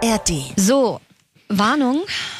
ARD. So, Warnung,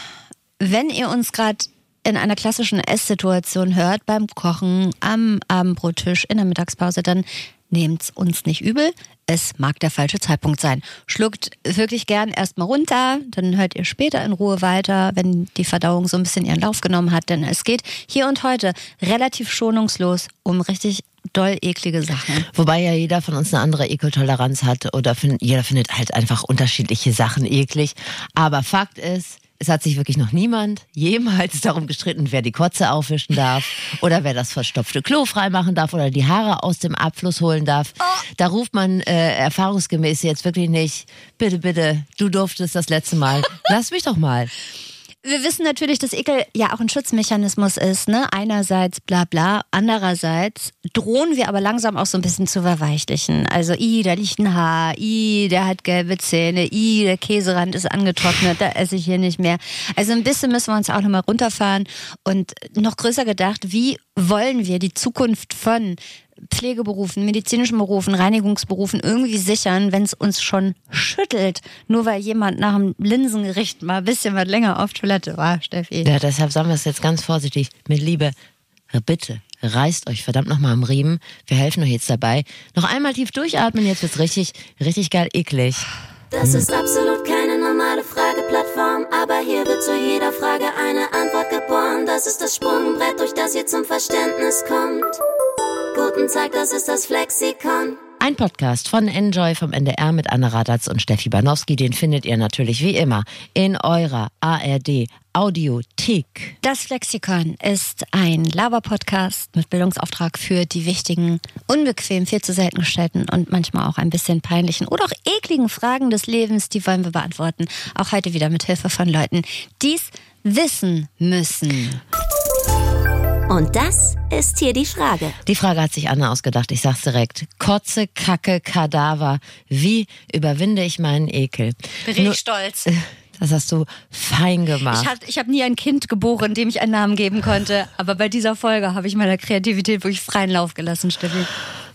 wenn ihr uns gerade in einer klassischen Esssituation hört, beim Kochen, am Abendbrottisch, in der Mittagspause, dann nehmt's uns nicht übel. Es mag der falsche Zeitpunkt sein. Schluckt wirklich gern erstmal runter, dann hört ihr später in Ruhe weiter, wenn die Verdauung so ein bisschen ihren Lauf genommen hat. Denn es geht hier und heute relativ schonungslos um richtig doll eklige Sachen. Wobei ja jeder von uns eine andere Ekeltoleranz hat oder jeder findet halt einfach unterschiedliche Sachen eklig. Aber Fakt ist, es hat sich wirklich noch niemand jemals darum gestritten, wer die Kotze aufwischen darf oder wer das verstopfte Klo freimachen darf oder die Haare aus dem Abfluss holen darf. Da ruft man erfahrungsgemäß jetzt wirklich nicht, bitte, bitte, du durftest das letzte Mal, lass mich doch mal. Wir wissen natürlich, dass Ekel ja auch ein Schutzmechanismus ist, ne? Einerseits bla bla, andererseits drohen wir aber langsam auch so ein bisschen zu verweichlichen. Also, da liegt ein Haar, der hat gelbe Zähne, der Käserand ist angetrocknet, da esse ich hier nicht mehr. Also ein bisschen müssen wir uns auch nochmal runterfahren und noch größer gedacht, wie wollen wir die Zukunft von Pflegeberufen, medizinischen Berufen, Reinigungsberufen irgendwie sichern, wenn es uns schon schüttelt, nur weil jemand nach dem Linsengericht mal ein bisschen was länger auf Toilette war, Steffi. Ja, deshalb sagen wir es jetzt ganz vorsichtig. Mit Liebe, bitte, reißt euch verdammt nochmal am Riemen. Wir helfen euch jetzt dabei. Noch einmal tief durchatmen, jetzt wird's richtig, richtig geil eklig. Das ist absolut keine normale Frageplattform, aber hier wird zu jeder Frage eine Antwort geboren. Das ist das Sprungbrett, durch das ihr zum Verständnis kommt. Guten Tag, das ist das Flexikon. Ein Podcast von Enjoy vom NDR mit Anne Radatz und Steffi Banowski. Den findet ihr natürlich wie immer in eurer ARD Audiothek. Das Flexikon ist ein Laber-Podcast mit Bildungsauftrag für die wichtigen, unbequem, viel zu selten gestellten und manchmal auch ein bisschen peinlichen oder auch ekligen Fragen des Lebens. Die wollen wir beantworten. Auch heute wieder mit Hilfe von Leuten, die es wissen müssen. Und das ist hier die Frage. Die Frage hat sich Anne ausgedacht, ich sag's direkt. Kotze, Kacke, Kadaver. Wie überwinde ich meinen Ekel? Bin ich stolz. Das hast du fein gemacht. Ich hab nie ein Kind geboren, dem ich einen Namen geben konnte. Aber bei dieser Folge habe ich meiner Kreativität wirklich freien Lauf gelassen, Steffi.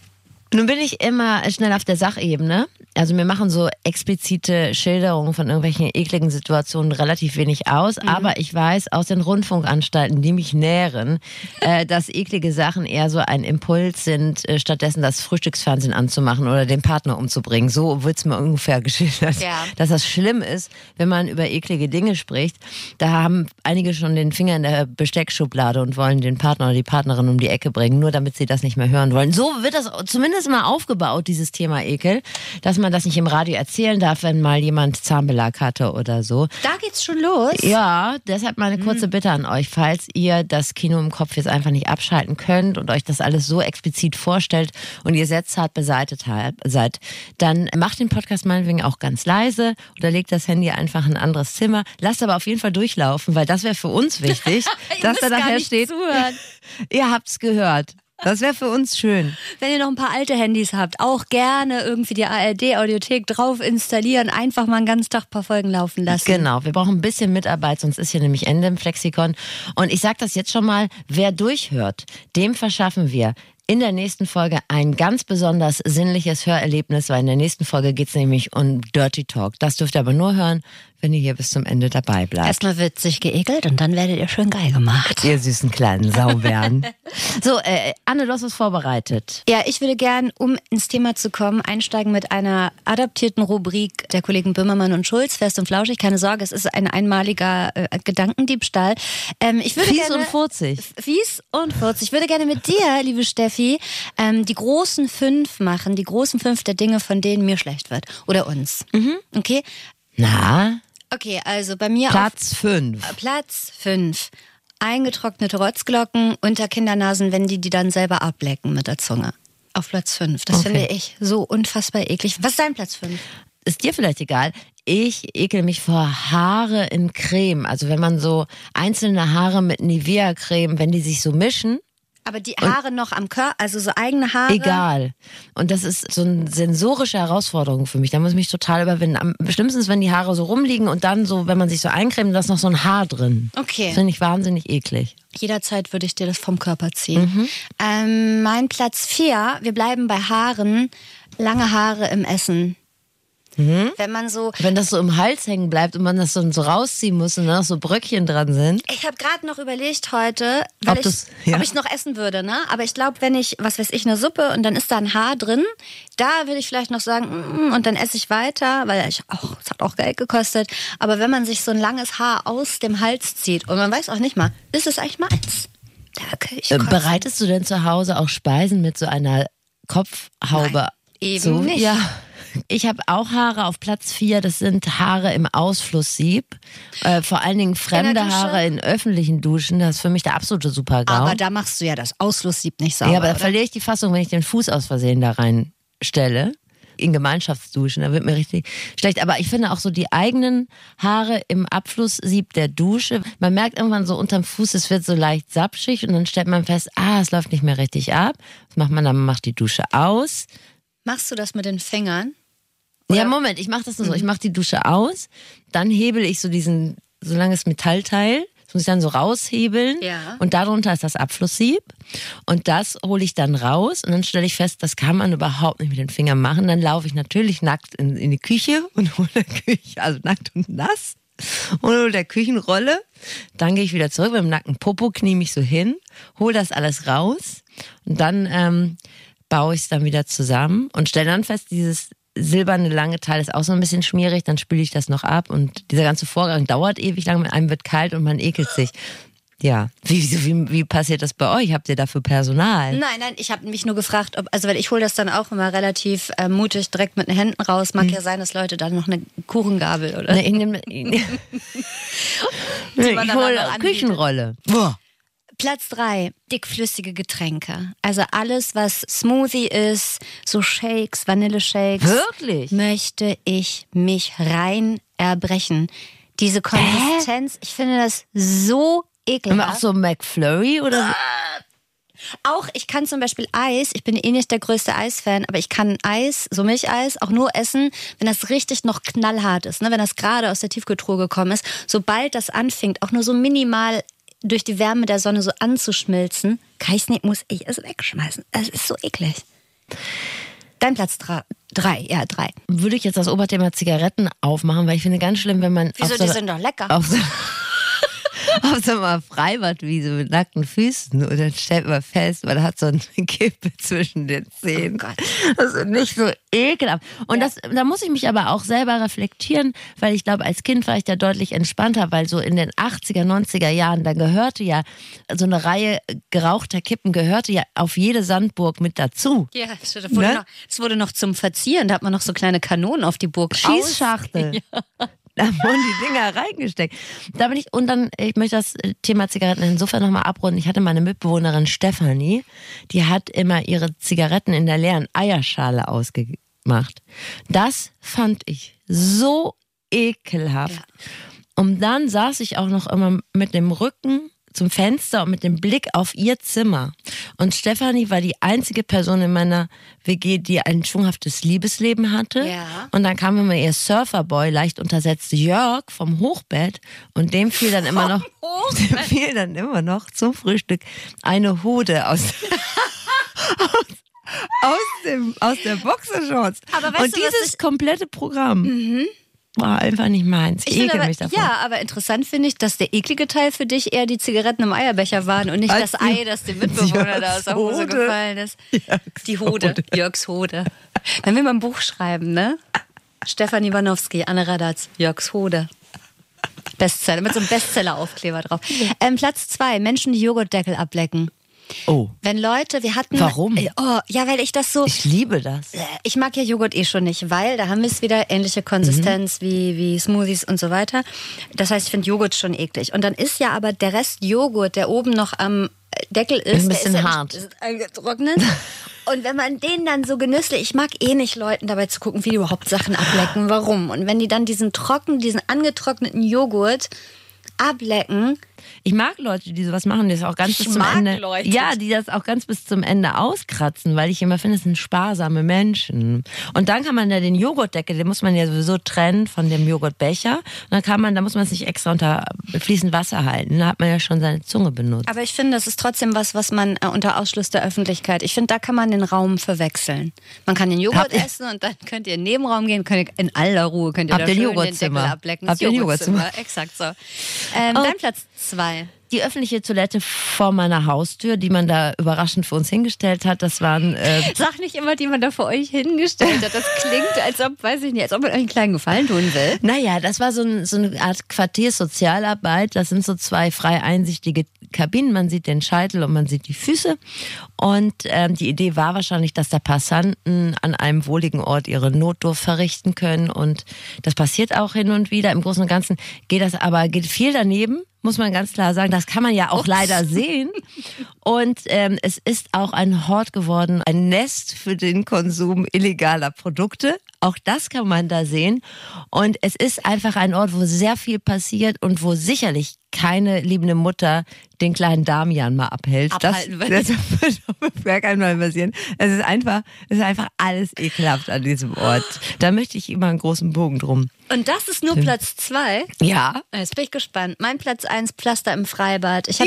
Nun bin ich immer schnell auf der Sachebene. Also mir machen so explizite Schilderungen von irgendwelchen ekligen Situationen relativ wenig aus. Aber ich weiß aus den Rundfunkanstalten, die mich nähren, dass eklige Sachen eher so ein Impuls sind, stattdessen das Frühstücksfernsehen anzumachen oder den Partner umzubringen. So wird's mir ungefähr geschildert. Ja. Dass das schlimm ist, wenn man über eklige Dinge spricht. Da haben einige schon den Finger in der Besteckschublade und wollen den Partner oder die Partnerin um die Ecke bringen, nur damit sie das nicht mehr hören wollen. So wird das zumindest mal aufgebaut, dieses Thema Ekel, dass man das nicht im Radio erzählen darf, wenn mal jemand Zahnbelag hatte oder so. Da geht's schon los? Ja, deshalb meine kurze Bitte an euch, falls ihr das Kino im Kopf jetzt einfach nicht abschalten könnt und euch das alles so explizit vorstellt und ihr setzzart beseitigt seid, dann macht den Podcast meinetwegen auch ganz leise oder legt das Handy einfach in ein anderes Zimmer. Lasst aber auf jeden Fall durchlaufen, weil das wäre für uns wichtig, dass da nachher steht, ihr habt's gehört. Das wäre für uns schön. Wenn ihr noch ein paar alte Handys habt, auch gerne irgendwie die ARD-Audiothek drauf installieren, einfach mal einen ganzen Tag ein paar Folgen laufen lassen. Genau, wir brauchen ein bisschen Mitarbeit, sonst ist hier nämlich Ende im Flexikon. Und ich sage das jetzt schon mal, wer durchhört, dem verschaffen wir in der nächsten Folge ein ganz besonders sinnliches Hörerlebnis, weil in der nächsten Folge geht's nämlich um Dirty Talk. Das dürft ihr aber nur hören, wenn ihr hier bis zum Ende dabei bleibt. Erstmal wird sich geekelt und dann werdet ihr schön geil gemacht. Ihr süßen kleinen Saubären. So, Anne, du hast was vorbereitet. Ja, ich würde gern, um ins Thema zu kommen, einsteigen mit einer adaptierten Rubrik der Kollegen Böhmermann und Schulz, Fest und Flauschig. Keine Sorge, es ist ein einmaliger Gedankendiebstahl. Ich würde Fies gerne, und furzig. Fies und furzig. Ich würde gerne mit dir, liebe Steffi, die großen 5 machen, die großen 5 der Dinge, von denen mir schlecht wird. Oder uns. Okay? Na? Okay, also bei mir Platz 5. Platz 5. Eingetrocknete Rotzglocken unter Kindernasen, wenn die dann selber ablecken mit der Zunge. Auf Platz 5. Das finde ich so unfassbar eklig. Was ist dein Platz 5? Ist dir vielleicht egal. Ich ekel mich vor Haare in Creme. Also wenn man so einzelne Haare mit Nivea-Creme, wenn die sich so mischen. Aber die Haare noch am Körper, also so eigene Haare? Egal. Und das ist so eine sensorische Herausforderung für mich. Da muss ich mich total überwinden. Am schlimmsten ist, wenn die Haare so rumliegen und dann so, wenn man sich so eincremt, da ist noch so ein Haar drin. Okay. Das finde ich wahnsinnig eklig. Jederzeit würde ich dir das vom Körper ziehen. Mein Platz 4, wir bleiben bei Haaren, lange Haare im Essen. Wenn man so... Wenn das so im Hals hängen bleibt und man das dann so rausziehen muss und dann noch so Bröckchen dran sind. Ich habe gerade noch überlegt heute, ob ich noch essen würde, ne? Aber ich glaube, wenn ich, was weiß ich, eine Suppe und dann ist da ein Haar drin, da würde ich vielleicht noch sagen, und dann esse ich weiter, weil es hat auch Geld gekostet. Aber wenn man sich so ein langes Haar aus dem Hals zieht und man weiß auch nicht mal, ist es eigentlich meins? Bereitest du denn zu Hause auch Speisen mit so einer Kopfhaube? Nein, eben so? nicht. Ja. Ich habe auch Haare auf Platz 4, das sind Haare im Ausflusssieb. Vor allen Dingen fremde Haare in öffentlichen Duschen, das ist für mich der absolute Super-GAU. Aber da machst du ja das Ausflusssieb nicht sauber. Ja, aber da verliere ich die Fassung, wenn ich den Fuß aus Versehen da reinstelle. In Gemeinschaftsduschen, da wird mir richtig schlecht. Aber ich finde auch so die eigenen Haare im Abflusssieb der Dusche. Man merkt irgendwann so unterm Fuß, es wird so leicht sapschig und dann stellt man fest, es läuft nicht mehr richtig ab. Was macht man dann? Man macht die Dusche aus. Machst du das mit den Fingern? Ja, Moment, ich mache das nur so. Ich mache die Dusche aus, dann hebel ich so so langes Metallteil, das muss ich dann so raushebeln und darunter ist das Abflusssieb und das hole ich dann raus und dann stelle ich fest, das kann man überhaupt nicht mit den Fingern machen. Dann laufe ich natürlich nackt in die Küche und hole also nackt und nass und hole der Küchenrolle. Dann gehe ich wieder zurück mit dem nackten Popo, knie mich so hin, hole das alles raus und dann baue ich es dann wieder zusammen und stelle dann fest, dieses silberne lange Teil ist auch so ein bisschen schmierig, dann spüle ich das noch ab und dieser ganze Vorgang dauert ewig lang, mit einem wird kalt und man ekelt sich. Ja, wie passiert das bei euch? Habt ihr dafür Personal? Nein, ich habe mich nur gefragt, weil ich hole das dann auch immer relativ mutig direkt mit den Händen raus. Mag ja sein, dass Leute dann noch eine Kuchengabel oder... Nee, ich hole Küchenrolle. Boah. Platz 3, dickflüssige Getränke. Also alles, was Smoothie ist, so Shakes, Vanilleshakes. Wirklich? Möchte ich mich rein erbrechen. Diese Konsistenz, ich finde das so ekelhaft. Aber auch so McFlurry oder? Auch, ich kann zum Beispiel Eis, ich bin nicht der größte Eisfan, aber ich kann Eis, so Milcheis, auch nur essen, wenn das richtig noch knallhart ist, ne? Wenn das gerade aus der Tiefkühltruhe gekommen ist. Sobald das anfängt, auch nur so minimal durch die Wärme der Sonne so anzuschmilzen, kann ich es nicht, muss ich es wegschmeißen. Das ist so eklig. Dein Platz 3. Würde ich jetzt das Oberthema Zigaretten aufmachen, weil ich finde ganz schlimm, wenn man... Wieso, die sind doch lecker. Auf so einer Freibadwiese mit nackten Füßen und dann stellt man fest, man hat so eine Kippe zwischen den Zähnen. Oh Gott. Das ist nicht so ekelhaft. Und da muss ich mich aber auch selber reflektieren, weil ich glaube, als Kind war ich da deutlich entspannter, weil so in den 80er, 90er Jahren, da gehörte ja so eine Reihe gerauchter Kippen, gehörte ja auf jede Sandburg mit dazu. Ja, es wurde noch zum Verzieren, da hat man noch so kleine Kanonen auf die Burg. Schießschachtel. Ja. Da wurden die Dinger reingesteckt. Ich möchte das Thema Zigaretten insofern nochmal abrunden. Ich hatte meine Mitbewohnerin Stefanie, die hat immer ihre Zigaretten in der leeren Eierschale ausgemacht. Das fand ich so ekelhaft. Ja. Und dann saß ich auch noch immer mit dem Rücken zum Fenster und mit dem Blick auf ihr Zimmer. Und Stefanie war die einzige Person in meiner WG, die ein schwunghaftes Liebesleben hatte. Ja. Und dann kam immer ihr Surferboy, leicht untersetzt Jörg vom Hochbett. Und dem fiel dann immer noch zum Frühstück eine Hude aus der Boxershorts. Aber und dieses komplette Programm war einfach nicht meins. Ich ekel mich davon. Ja, aber interessant finde ich, dass der eklige Teil für dich eher die Zigaretten im Eierbecher waren und nicht das Ei, das dem Mitbewohner da aus der Hose gefallen ist. Die Hode, Jörgs Hode. Wenn wir mal ein Buch schreiben, ne? Stefan Iwanowski, Anne Radatz, Jörgs Hode. Bestseller, mit so einem Bestseller-Aufkleber drauf. Platz 2, Menschen, die Joghurtdeckel ablecken. Oh. Wenn Leute, wir hatten... Warum? Weil ich das so... Ich liebe das. Ich mag ja Joghurt schon nicht, weil da haben wir es wieder, ähnliche Konsistenz wie Smoothies und so weiter. Das heißt, ich finde Joghurt schon eklig. Und dann ist ja aber der Rest Joghurt, der oben noch am Deckel ist, ein bisschen der ist hart. Ist angetrocknet. Und wenn man den dann so genüsslich, ich mag nicht Leuten dabei zu gucken, wie die überhaupt Sachen ablecken, warum. Und wenn die dann diesen angetrockneten Joghurt ablecken, Ich mag Leute, die sowas machen, die das auch ganz bis zum Ende. Leute. Ja, die das auch ganz bis zum Ende auskratzen, weil ich immer finde, es sind sparsame Menschen. Und dann kann man ja den Joghurtdeckel, den muss man ja sowieso trennen von dem Joghurtbecher. Und da muss man es nicht extra unter fließend Wasser halten. Da hat man ja schon seine Zunge benutzt. Aber ich finde, das ist trotzdem was man unter Ausschluss der Öffentlichkeit, ich finde, da kann man den Raum verwechseln. Man kann den Joghurt essen und dann könnt ihr in den Nebenraum gehen, könnt ihr in aller Ruhe, könnt ihr da schön den Deckel ablecken. Habt ihr ein Joghurtzimmer? Exakt so. Dein Platz 2. Die öffentliche Toilette vor meiner Haustür, die man da überraschend für uns hingestellt hat, das waren... Sag nicht immer, die man da für euch hingestellt hat. Das klingt, als ob, weiß ich nicht, als ob man euch einen kleinen Gefallen tun will. Naja, das war so eine Art Quartiersozialarbeit. Das sind so 2 frei einsichtige Kabinen. Man sieht den Scheitel und man sieht die Füße. Und die Idee war wahrscheinlich, dass da Passanten an einem wohligen Ort ihre Notdurft verrichten können. Und das passiert auch hin und wieder. Im Großen und Ganzen geht viel daneben. Muss man ganz klar sagen, das kann man ja auch leider sehen. Und es ist auch ein Hort geworden, ein Nest für den Konsum illegaler Produkte. Auch das kann man da sehen. Und es ist einfach ein Ort, wo sehr viel passiert und wo sicherlich keine liebende Mutter den kleinen Damian mal abhält. Das wird auf gar keinen Fall passieren. Es ist einfach alles ekelhaft an diesem Ort. Da möchte ich immer einen großen Bogen drum. Und das ist nur Platz 2? Ja. Jetzt bin ich gespannt. Mein Platz 1, Pflaster im Freibad. Ich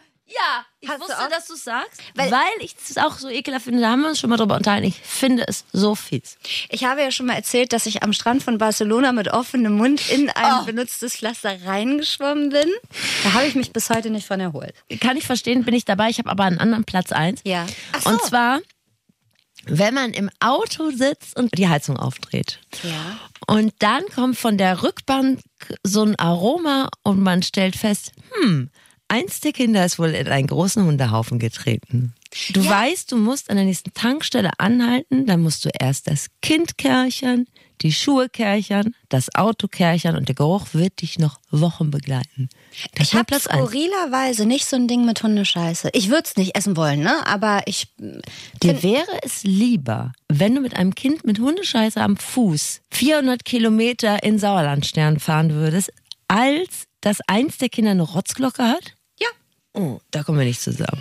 wusste, dass du sagst, weil ich es auch so ekelhaft finde. Da haben wir uns schon mal drüber unterhalten. Ich finde es so fies. Ich habe ja schon mal erzählt, dass ich am Strand von Barcelona mit offenem Mund in ein benutztes Pflaster reingeschwommen bin. Da habe ich mich bis heute nicht von erholt. Kann ich verstehen, bin ich dabei. Ich habe aber einen anderen Platz 1. Ja. Ach so. Und zwar, wenn man im Auto sitzt und die Heizung aufdreht. Ja. Und dann kommt von der Rückbank so ein Aroma und man stellt fest, eins der Kinder ist wohl in einen großen Hundehaufen getreten. Du weißt, du musst an der nächsten Tankstelle anhalten, dann musst du erst das Kind kärchern, die Schuhe kärchern, das Auto kärchern und der Geruch wird dich noch Wochen begleiten. Ich habe skurrilerweise nicht so ein Ding mit Hundescheiße. Ich würde es nicht essen wollen, ne? Aber dir wäre es lieber, wenn du mit einem Kind mit Hundescheiße am Fuß 400 Kilometer in Sauerlandstern fahren würdest, als dass eins der Kinder eine Rotzglocke hat? Ja. Oh, da kommen wir nicht zusammen.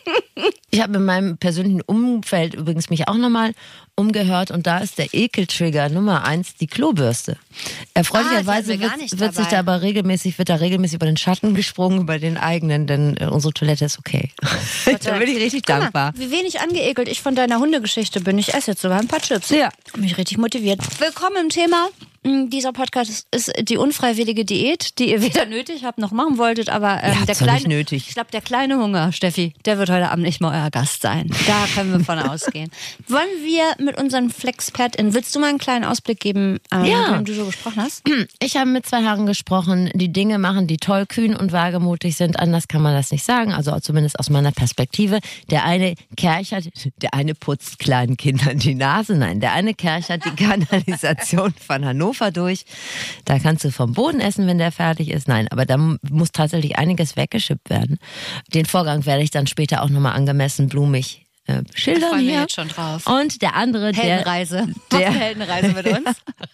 Ich habe in meinem persönlichen Umfeld übrigens mich auch nochmal umgehört und da ist der Ekeltrigger Nummer 1 die Klobürste. Erfreulicherweise wird da regelmäßig über den Schatten gesprungen, über den eigenen, denn unsere Toilette ist okay. Da bin ich richtig dankbar. Wie wenig angeekelt ich von deiner Hundegeschichte bin. Ich esse jetzt sogar ein paar Chips. Ja. Mich richtig motiviert. Willkommen im Thema. Dieser Podcast ist die unfreiwillige Diät, die ihr weder nötig habt noch machen wolltet, aber ich glaube, der kleine Hunger, Steffi, der wird heute Abend nicht mal euer Gast sein. Da können wir von ausgehen. Wollen wir mit unseren FlexpertInnen, willst du mal einen kleinen Ausblick geben, mit wem du so gesprochen hast? Ich habe mit 2 Herren gesprochen, die Dinge machen, die tollkühn und wagemutig sind. Anders kann man das nicht sagen, also zumindest aus meiner Perspektive. Der eine kärchert, der eine putzt kleinen Kindern die Nase. Nein, der eine kärchert die Kanalisation von Hannover durch. Da kannst du vom Boden essen, wenn der fertig ist. Nein, aber da muss tatsächlich einiges weggeschippt werden. Den Vorgang werde ich dann später auch nochmal angemessen blumig schildern. Da freuen wir hier. jetzt schon drauf. Und der andere, Heldenreise mit uns.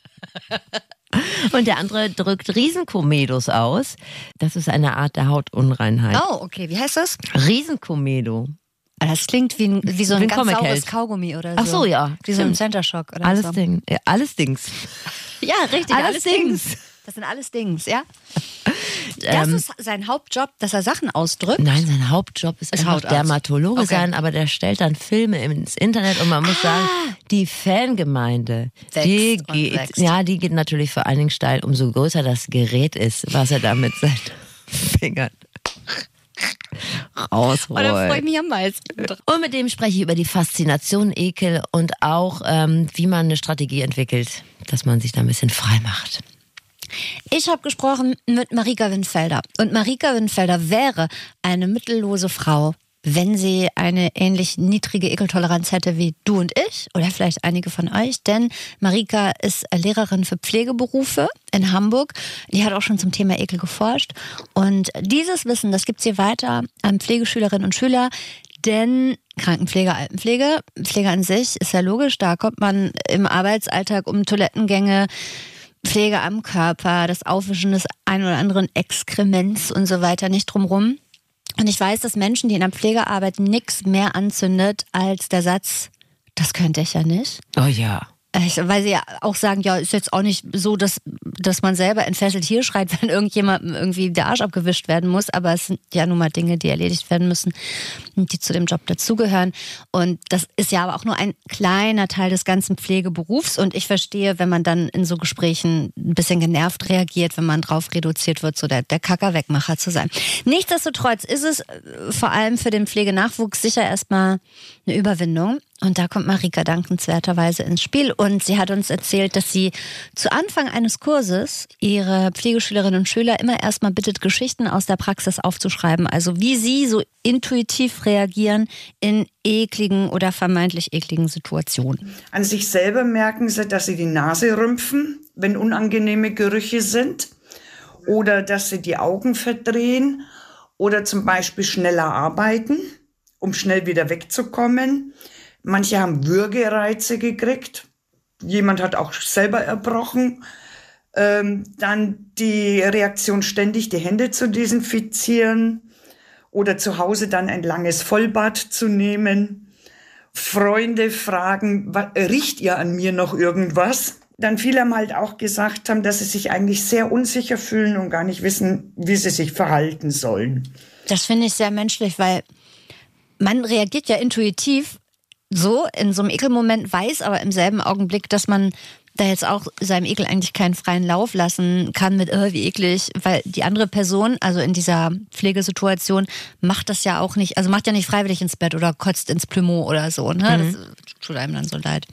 Und der andere drückt Riesenkomedos aus. Das ist eine Art der Hautunreinheit. Oh, okay. Wie heißt das? Riesenkomedo. Das klingt wie so ein ganz saures Kaugummi oder so. Ach so, ja. Wie so ein Center Shock oder alles so. Alles Dings. Ja, richtig. Alles Dings. Das sind alles Dings, ja. Das ist sein Hauptjob, dass er Sachen ausdrückt? Nein, sein Hauptjob ist einfach Dermatologe sein, aber der stellt dann Filme ins Internet und man muss sagen, die Fangemeinde, die geht natürlich vor allen Dingen steil, umso größer das Gerät ist, was er da mit seinen Fingern rausholt. Oh, da freue ich mich am meisten. Und mit dem spreche ich über die Faszination Ekel und auch, wie man eine Strategie entwickelt, dass man sich da ein bisschen frei macht. Ich habe gesprochen mit Marika Windfelder. Und Marika Windfelder wäre eine mittellose Frau, wenn sie eine ähnlich niedrige Ekeltoleranz hätte wie du und ich oder vielleicht einige von euch. Denn Marika ist Lehrerin für Pflegeberufe in Hamburg. Die hat auch schon zum Thema Ekel geforscht. Und dieses Wissen, das gibt sie weiter an Pflegeschülerinnen und Schüler. Denn Krankenpflege, Altenpflege, Pflege an sich ist ja logisch. Da kommt man im Arbeitsalltag um Toilettengänge, Pflege am Körper, das Aufwischen des ein oder anderen Exkrements und so weiter nicht drumrum. Und ich weiß, dass Menschen, die in der Pflege arbeiten, nichts mehr anzündet als der Satz, das könnte ich ja nicht. Oh ja. Weil sie ja auch sagen, ja, ist jetzt auch nicht so, dass man selber entfesselt hier schreit, wenn irgendjemandem irgendwie der Arsch abgewischt werden muss. Aber es sind ja nun mal Dinge, die erledigt werden müssen und die zu dem Job dazugehören. Und das ist ja aber auch nur ein kleiner Teil des ganzen Pflegeberufs. Und ich verstehe, wenn man dann in so Gesprächen ein bisschen genervt reagiert, wenn man drauf reduziert wird, so der Kackerwegmacher zu sein. Nichtsdestotrotz ist es vor allem für den Pflegenachwuchs sicher erstmal eine Überwindung. Und da kommt Marika dankenswerterweise ins Spiel. Und sie hat uns erzählt, dass sie zu Anfang eines Kurses ihre Pflegeschülerinnen und Schüler immer erstmal bittet, Geschichten aus der Praxis aufzuschreiben. Also wie sie so intuitiv reagieren in ekligen oder vermeintlich ekligen Situationen. An sich selber merken sie, dass sie die Nase rümpfen, wenn unangenehme Gerüche sind. Oder dass sie die Augen verdrehen. Oder zum Beispiel schneller arbeiten, um schnell wieder wegzukommen. Manche haben Würgereize gekriegt. Jemand hat auch selber erbrochen. Dann die Reaktion, ständig die Hände zu desinfizieren oder zu Hause dann ein langes Vollbad zu nehmen. Freunde fragen, riecht ihr an mir noch irgendwas? Dann viele haben halt auch gesagt haben, dass sie sich eigentlich sehr unsicher fühlen und gar nicht wissen, wie sie sich verhalten sollen. Das finde ich sehr menschlich, weil man reagiert ja intuitiv so in so einem Ekelmoment, weiß aber im selben Augenblick, dass man da jetzt auch seinem Ekel eigentlich keinen freien Lauf lassen kann mit, wie eklig, weil die andere Person, also in dieser Pflegesituation, macht das ja auch nicht, also macht ja nicht freiwillig ins Bett oder kotzt ins Plümo oder so, ne? Das tut einem dann so leid.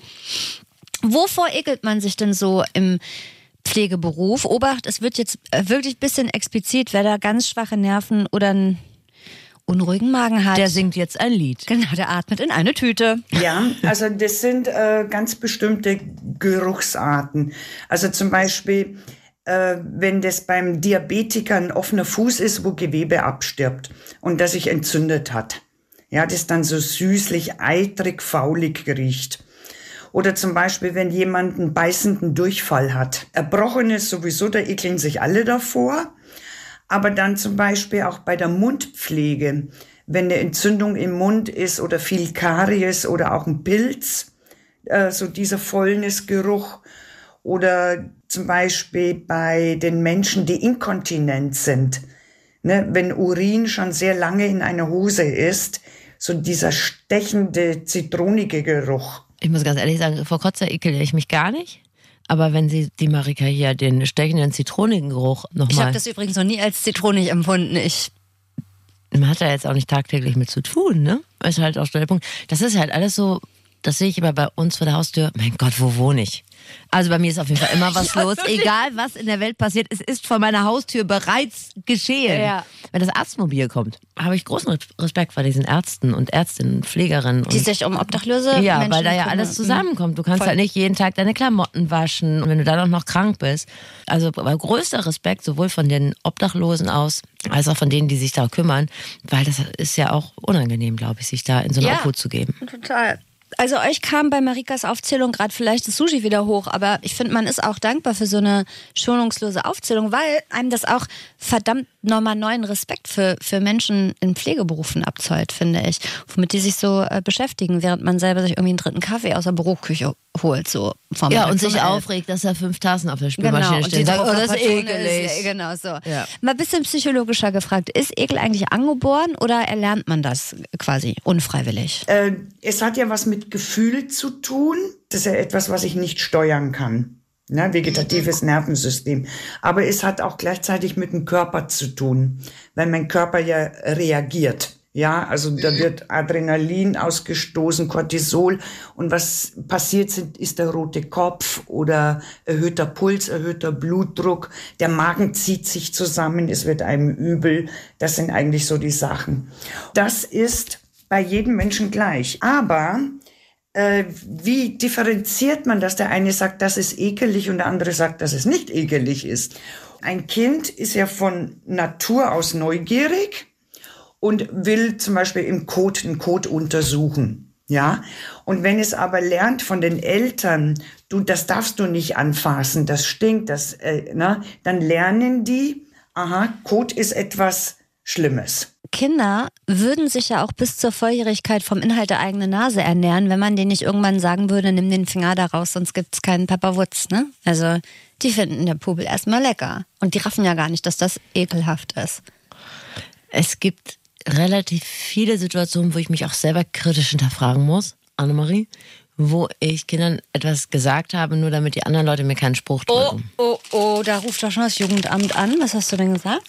Wovor ekelt man sich denn so im Pflegeberuf? Obacht, es wird jetzt wirklich ein bisschen explizit, wer da ganz schwache Nerven oder einen unruhigen Magen hat. Der singt jetzt ein Lied. Genau, der atmet in eine Tüte. Ja, also das sind ganz bestimmte Geruchsarten. Also zum Beispiel, wenn das beim Diabetiker ein offener Fuß ist, wo Gewebe abstirbt und das sich entzündet hat. Ja, das dann so süßlich, eitrig, faulig riecht. Oder zum Beispiel, wenn jemand einen beißenden Durchfall hat. Erbrochene sowieso, da ekeln sich alle davor. Aber dann zum Beispiel auch bei der Mundpflege, wenn eine Entzündung im Mund ist oder viel Karies oder auch ein Pilz, so dieser Fäulnisgeruch. Oder zum Beispiel bei den Menschen, die inkontinent sind, ne, wenn Urin schon sehr lange in einer Hose ist, so dieser stechende, zitronige Geruch. Ich muss ganz ehrlich sagen, vor Kotze ekele ich mich gar nicht. Aber wenn sie, die Marika hier, den stechenden zitronigen Geruch nochmal... Ich habe das übrigens noch nie als zitronig empfunden. Man hat da jetzt auch nicht tagtäglich mit zu tun, ne? Ist halt auch der Punkt. Das ist halt alles so, das sehe ich immer bei uns vor der Haustür. Mein Gott, wo wohne ich? Also bei mir ist auf jeden Fall immer was los. Wirklich? Egal, was in der Welt passiert, es ist vor meiner Haustür bereits geschehen. Ja. Wenn das Arztmobil kommt, habe ich großen Respekt vor diesen Ärzten und Ärztinnen und Pflegerinnen. Die sich um obdachlose ja, Menschen weil da ja kümmern. alles zusammenkommt. Du kannst Voll. halt nicht jeden Tag deine Klamotten waschen und wenn du dann auch noch krank bist. Also größter Respekt sowohl von den Obdachlosen aus, als auch von denen, die sich da kümmern. Weil das ist ja auch unangenehm, glaube ich, sich da in so eine Obhut zu geben. Total. Also euch kam bei Marikas Aufzählung gerade vielleicht das Sushi wieder hoch, aber ich finde, man ist auch dankbar für so eine schonungslose Aufzählung, weil einem das auch verdammt nochmal neuen Respekt für Menschen in Pflegeberufen abzollt, finde ich. Womit die sich so beschäftigen, während man selber sich irgendwie einen dritten Kaffee aus der Büroküche holt. So vom ja, und sich aufregt, dass da 5 Tassen auf der Spülmaschine stehen. Genau, Das ist ekelig. Genau so. Ja. Mal ein bisschen psychologischer gefragt, ist Ekel eigentlich angeboren oder erlernt man das quasi unfreiwillig? Es hat ja was mit Gefühl zu tun. Das ist ja etwas, was ich nicht steuern kann. Ne? Vegetatives Nervensystem. Aber es hat auch gleichzeitig mit dem Körper zu tun, weil mein Körper ja reagiert. Ja, also da wird Adrenalin ausgestoßen, Cortisol. Und was passiert ist der rote Kopf oder erhöhter Puls, erhöhter Blutdruck. Der Magen zieht sich zusammen, es wird einem übel. Das sind eigentlich so die Sachen. Das ist bei jedem Menschen gleich. Aber wie differenziert man das? Der eine sagt, das ist ekelig und der andere sagt, dass es nicht ekelig ist. Ein Kind ist ja von Natur aus neugierig und will zum Beispiel den Code untersuchen. Ja? Und wenn es aber lernt von den Eltern, das darfst du nicht anfassen, das stinkt, dann lernen die, aha, Kot ist etwas Schlimmes. Kinder würden sich ja auch bis zur Volljährigkeit vom Inhalt der eigenen Nase ernähren, wenn man denen nicht irgendwann sagen würde, nimm den Finger da raus, sonst gibt's keinen Papa Wutz, ne? Also, die finden der Pubel erstmal lecker. Und die raffen ja gar nicht, dass das ekelhaft ist. Es gibt relativ viele Situationen, wo ich mich auch selber kritisch hinterfragen muss, Annemarie, wo ich Kindern etwas gesagt habe, nur damit die anderen Leute mir keinen Spruch drücken. Oh, da ruft doch schon das Jugendamt an. Was hast du denn gesagt?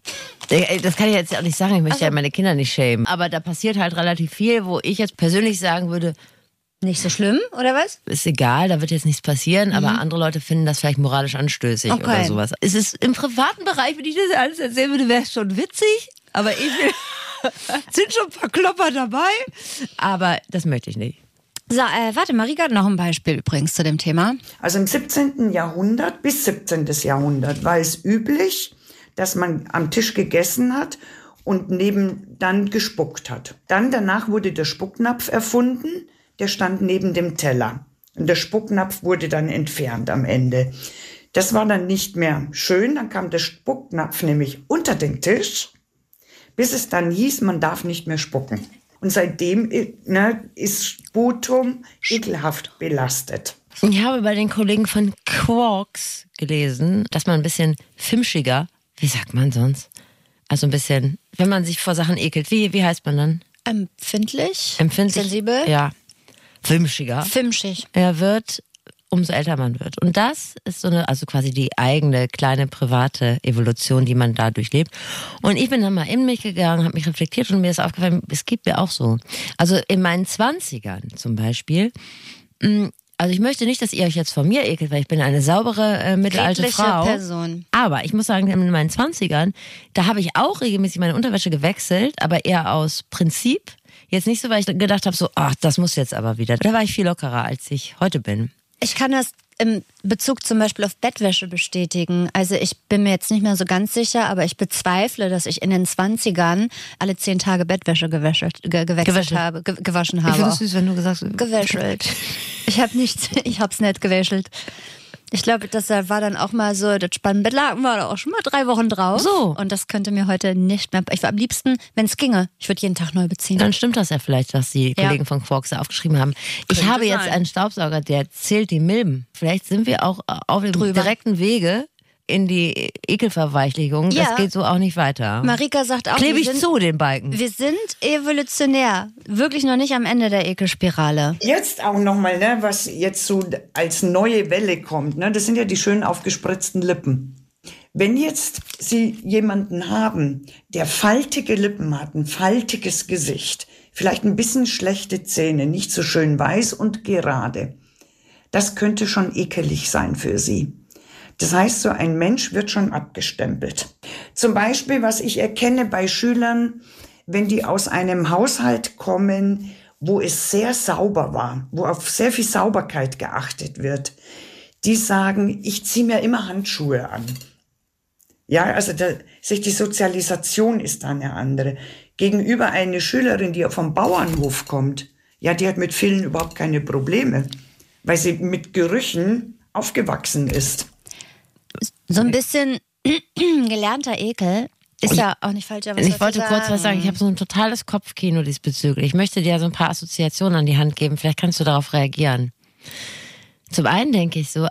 Das kann ich jetzt auch nicht sagen, ich möchte ja meine Kinder nicht schämen. Aber da passiert halt relativ viel, wo ich jetzt persönlich sagen würde, nicht so schlimm, oder was? ist egal, da wird jetzt nichts passieren, aber andere Leute finden das vielleicht moralisch anstößig oder sowas. Es ist im privaten Bereich, wenn ich das alles erzählen würde, wäre es schon witzig, aber sind schon ein paar Klopper dabei, aber das möchte ich nicht. So, warte, Marika hat noch ein Beispiel übrigens zu dem Thema. Also im 17. Jahrhundert bis 17. Jahrhundert war es üblich, dass man am Tisch gegessen hat und dann gespuckt hat. Danach wurde der Spucknapf erfunden, der stand neben dem Teller. Und der Spucknapf wurde dann entfernt am Ende. Das war dann nicht mehr schön, dann kam der Spucknapf nämlich unter den Tisch, bis es dann hieß, man darf nicht mehr spucken. Und seitdem ist Sputum ekelhaft belastet. Ich habe bei den Kollegen von Quarks gelesen, dass man ein bisschen fimschiger, wie sagt man sonst? Also ein bisschen, wenn man sich vor Sachen ekelt, wie heißt man dann? Empfindlich? Sensibel? Ja. Fimschig. Er wird, umso älter man wird. Und das ist also quasi die eigene kleine private Evolution, die man da durchlebt. Und ich bin dann mal in mich gegangen, habe mich reflektiert und mir ist aufgefallen, es geht mir auch so. Also in meinen 20ern zum Beispiel, also ich möchte nicht, dass ihr euch jetzt von mir ekelt, weil ich bin eine saubere, mittelalte Frau. Person. Aber ich muss sagen, in meinen 20ern, da habe ich auch regelmäßig meine Unterwäsche gewechselt, aber eher aus Prinzip. Jetzt nicht so, weil ich gedacht habe, so, ach, das muss jetzt aber wieder. Da war ich viel lockerer, als ich heute bin. Ich kann das im Bezug zum Beispiel auf Bettwäsche bestätigen. Also ich bin mir jetzt nicht mehr so ganz sicher, aber ich bezweifle, dass ich in den 20ern alle 10 Tage Bettwäsche gewaschen habe. Ich finde es süß, wenn du gesagt hast. Gewäschelt. Ich hab's nicht gewäschelt. Ich glaube, das war dann auch mal so, das Spannbettlaken war da auch schon mal 3 Wochen drauf. So. Und das könnte mir heute nicht mehr, ich war am liebsten, wenn es ginge, ich würde jeden Tag neu beziehen. Dann stimmt das ja vielleicht, was die Kollegen von Quarks da aufgeschrieben haben. Ich habe jetzt einen Staubsauger, der zählt die Milben. Vielleicht sind wir auch auf dem direkten Wege in die Ekelverweichlichung. Das geht so auch nicht weiter. Marika sagt auch, klebe ich zu, den Balken. Wir sind evolutionär. Wirklich noch nicht am Ende der Ekelspirale. Jetzt auch nochmal, was jetzt so als neue Welle kommt. Das sind ja die schön aufgespritzten Lippen. Wenn jetzt Sie jemanden haben, der faltige Lippen hat, ein faltiges Gesicht, vielleicht ein bisschen schlechte Zähne, nicht so schön weiß und gerade, das könnte schon ekelig sein für Sie. Das heißt, so ein Mensch wird schon abgestempelt. Zum Beispiel, was ich erkenne bei Schülern, wenn die aus einem Haushalt kommen, wo es sehr sauber war, wo auf sehr viel Sauberkeit geachtet wird, die sagen, ich ziehe mir immer Handschuhe an. Ja, also die Sozialisation ist da eine andere. Gegenüber eine Schülerin, die vom Bauernhof kommt, ja, die hat mit vielen überhaupt keine Probleme, weil sie mit Gerüchen aufgewachsen ist. So ein bisschen gelernter Ekel ist ja auch nicht falsch. Aber ich wollte kurz was sagen. Ich habe so ein totales Kopfkino diesbezüglich. Ich möchte dir so ein paar Assoziationen an die Hand geben. Vielleicht kannst du darauf reagieren. Zum einen denke ich so,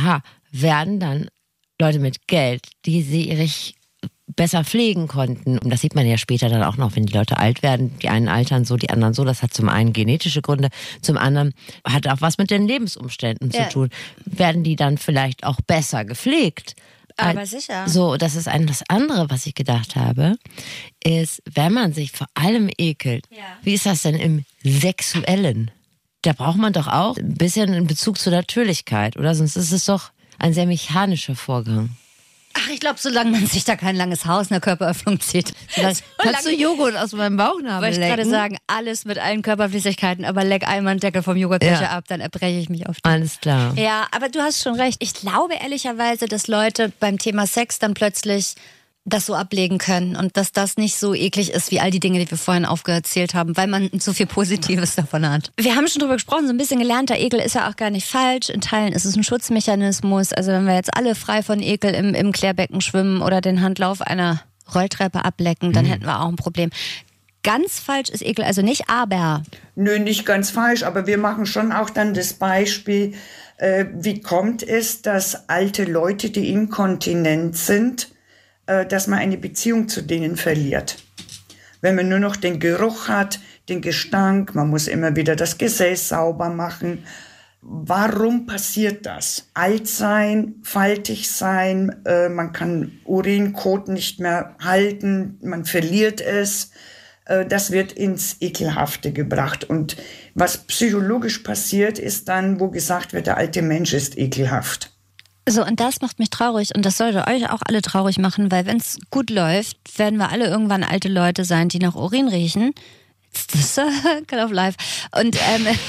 werden dann Leute mit Geld, die sich besser pflegen konnten. Und das sieht man ja später dann auch noch, wenn die Leute alt werden. Die einen altern so, die anderen so. Das hat zum einen genetische Gründe, zum anderen hat auch was mit den Lebensumständen zu tun. Werden die dann vielleicht auch besser gepflegt? Aber sicher. So, das ist das andere, was ich gedacht habe, ist, wenn man sich vor allem ekelt, wie ist das denn im Sexuellen? Da braucht man doch auch ein bisschen einen Bezug zur Natürlichkeit, oder? Sonst ist es doch ein sehr mechanischer Vorgang. Ach, ich glaube, solange man sich da kein langes Haus in der Körperöffnung zieht. Kannst du Joghurt aus meinem Bauchnabel lecken? Wollte ich gerade sagen, alles mit allen Körperflüssigkeiten, aber leck einmal einen Deckel vom Joghurtbecher ab, dann erbreche ich mich auf den. Alles klar. Ja, aber du hast schon recht. Ich glaube ehrlicherweise, dass Leute beim Thema Sex dann plötzlich das so ablegen können und dass das nicht so eklig ist wie all die Dinge, die wir vorhin aufgezählt haben, weil man so viel Positives davon hat. Wir haben schon drüber gesprochen, so ein bisschen gelernter Ekel ist ja auch gar nicht falsch. In Teilen ist es ein Schutzmechanismus. Also wenn wir jetzt alle frei von Ekel im Klärbecken schwimmen oder den Handlauf einer Rolltreppe ablecken, dann hätten wir auch ein Problem. Ganz falsch ist Ekel also nicht, aber... Nö, nicht ganz falsch, aber wir machen schon auch dann das Beispiel, wie kommt es, dass alte Leute, die inkontinent sind, dass man eine Beziehung zu denen verliert. Wenn man nur noch den Geruch hat, den Gestank, man muss immer wieder das Gesäß sauber machen. Warum passiert das? Alt sein, faltig sein, man kann Urinkot nicht mehr halten, man verliert es. Das wird ins Ekelhafte gebracht. Und was psychologisch passiert, ist dann, wo gesagt wird, der alte Mensch ist ekelhaft. So, und das macht mich traurig und das sollte euch auch alle traurig machen, weil wenn es gut läuft, werden wir alle irgendwann alte Leute sein, die nach Urin riechen. It's the circle of life. Und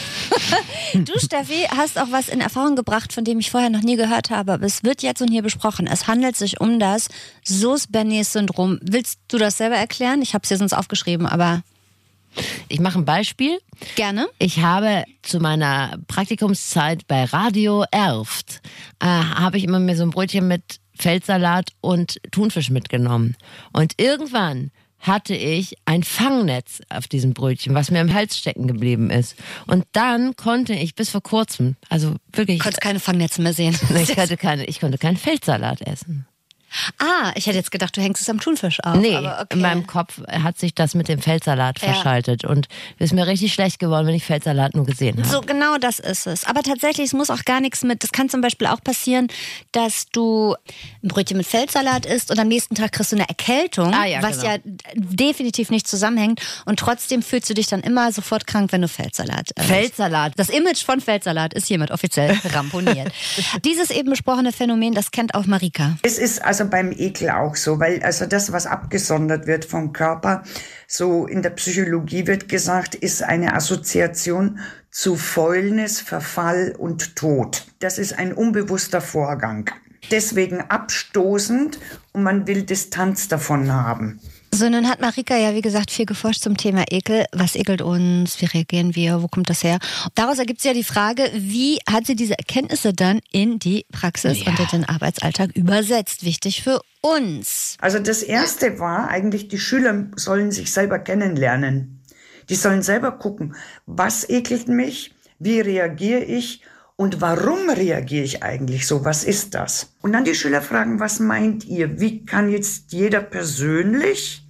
du, Steffi, hast auch was in Erfahrung gebracht, von dem ich vorher noch nie gehört habe, aber es wird jetzt und hier besprochen. Es handelt sich um das Sus-Bernays-Syndrom. Willst du das selber erklären? Ich habe es dir sonst aufgeschrieben, aber... Ich mache ein Beispiel. Gerne. Ich habe zu meiner Praktikumszeit bei Radio Erft, habe ich immer mir so ein Brötchen mit Feldsalat und Thunfisch mitgenommen. Und irgendwann hatte ich ein Fangnetz auf diesem Brötchen, was mir im Hals stecken geblieben ist. Und dann konnte ich bis vor kurzem, also wirklich... Konntest keine Fangnetze mehr sehen. Ich konnte keinen Feldsalat essen. Ah, ich hätte jetzt gedacht, du hängst es am Thunfisch auf. Nee, aber okay. In meinem Kopf hat sich das mit dem Feldsalat verschaltet und es ist mir richtig schlecht geworden, wenn ich Feldsalat nur gesehen habe. So, genau das ist es. Aber tatsächlich, es muss auch gar nichts mit, das kann zum Beispiel auch passieren, dass du ein Brötchen mit Feldsalat isst und am nächsten Tag kriegst du eine Erkältung, was ja definitiv nicht zusammenhängt und trotzdem fühlst du dich dann immer sofort krank, wenn du Feldsalat isst. Feldsalat. Das Image von Feldsalat ist hiermit offiziell ramponiert. Dieses eben besprochene Phänomen, das kennt auch Marika. Es ist also beim Ekel auch so, weil also das, was abgesondert wird vom Körper, so in der Psychologie wird gesagt, ist eine Assoziation zu Fäulnis, Verfall und Tod. Das ist ein unbewusster Vorgang. Deswegen abstoßend und man will Distanz davon haben. So, nun hat Marika ja, wie gesagt, viel geforscht zum Thema Ekel. Was ekelt uns? Wie reagieren wir? Wo kommt das her? Daraus ergibt sich ja die Frage, wie hat sie diese Erkenntnisse dann in die Praxis und in den Arbeitsalltag übersetzt? Wichtig für uns. Also das Erste war eigentlich, die Schüler sollen sich selber kennenlernen. Die sollen selber gucken, was ekelt mich? Wie reagiere ich? Und warum reagiere ich eigentlich so? Was ist das? Und dann die Schüler fragen, was meint ihr? Wie kann jetzt jeder persönlich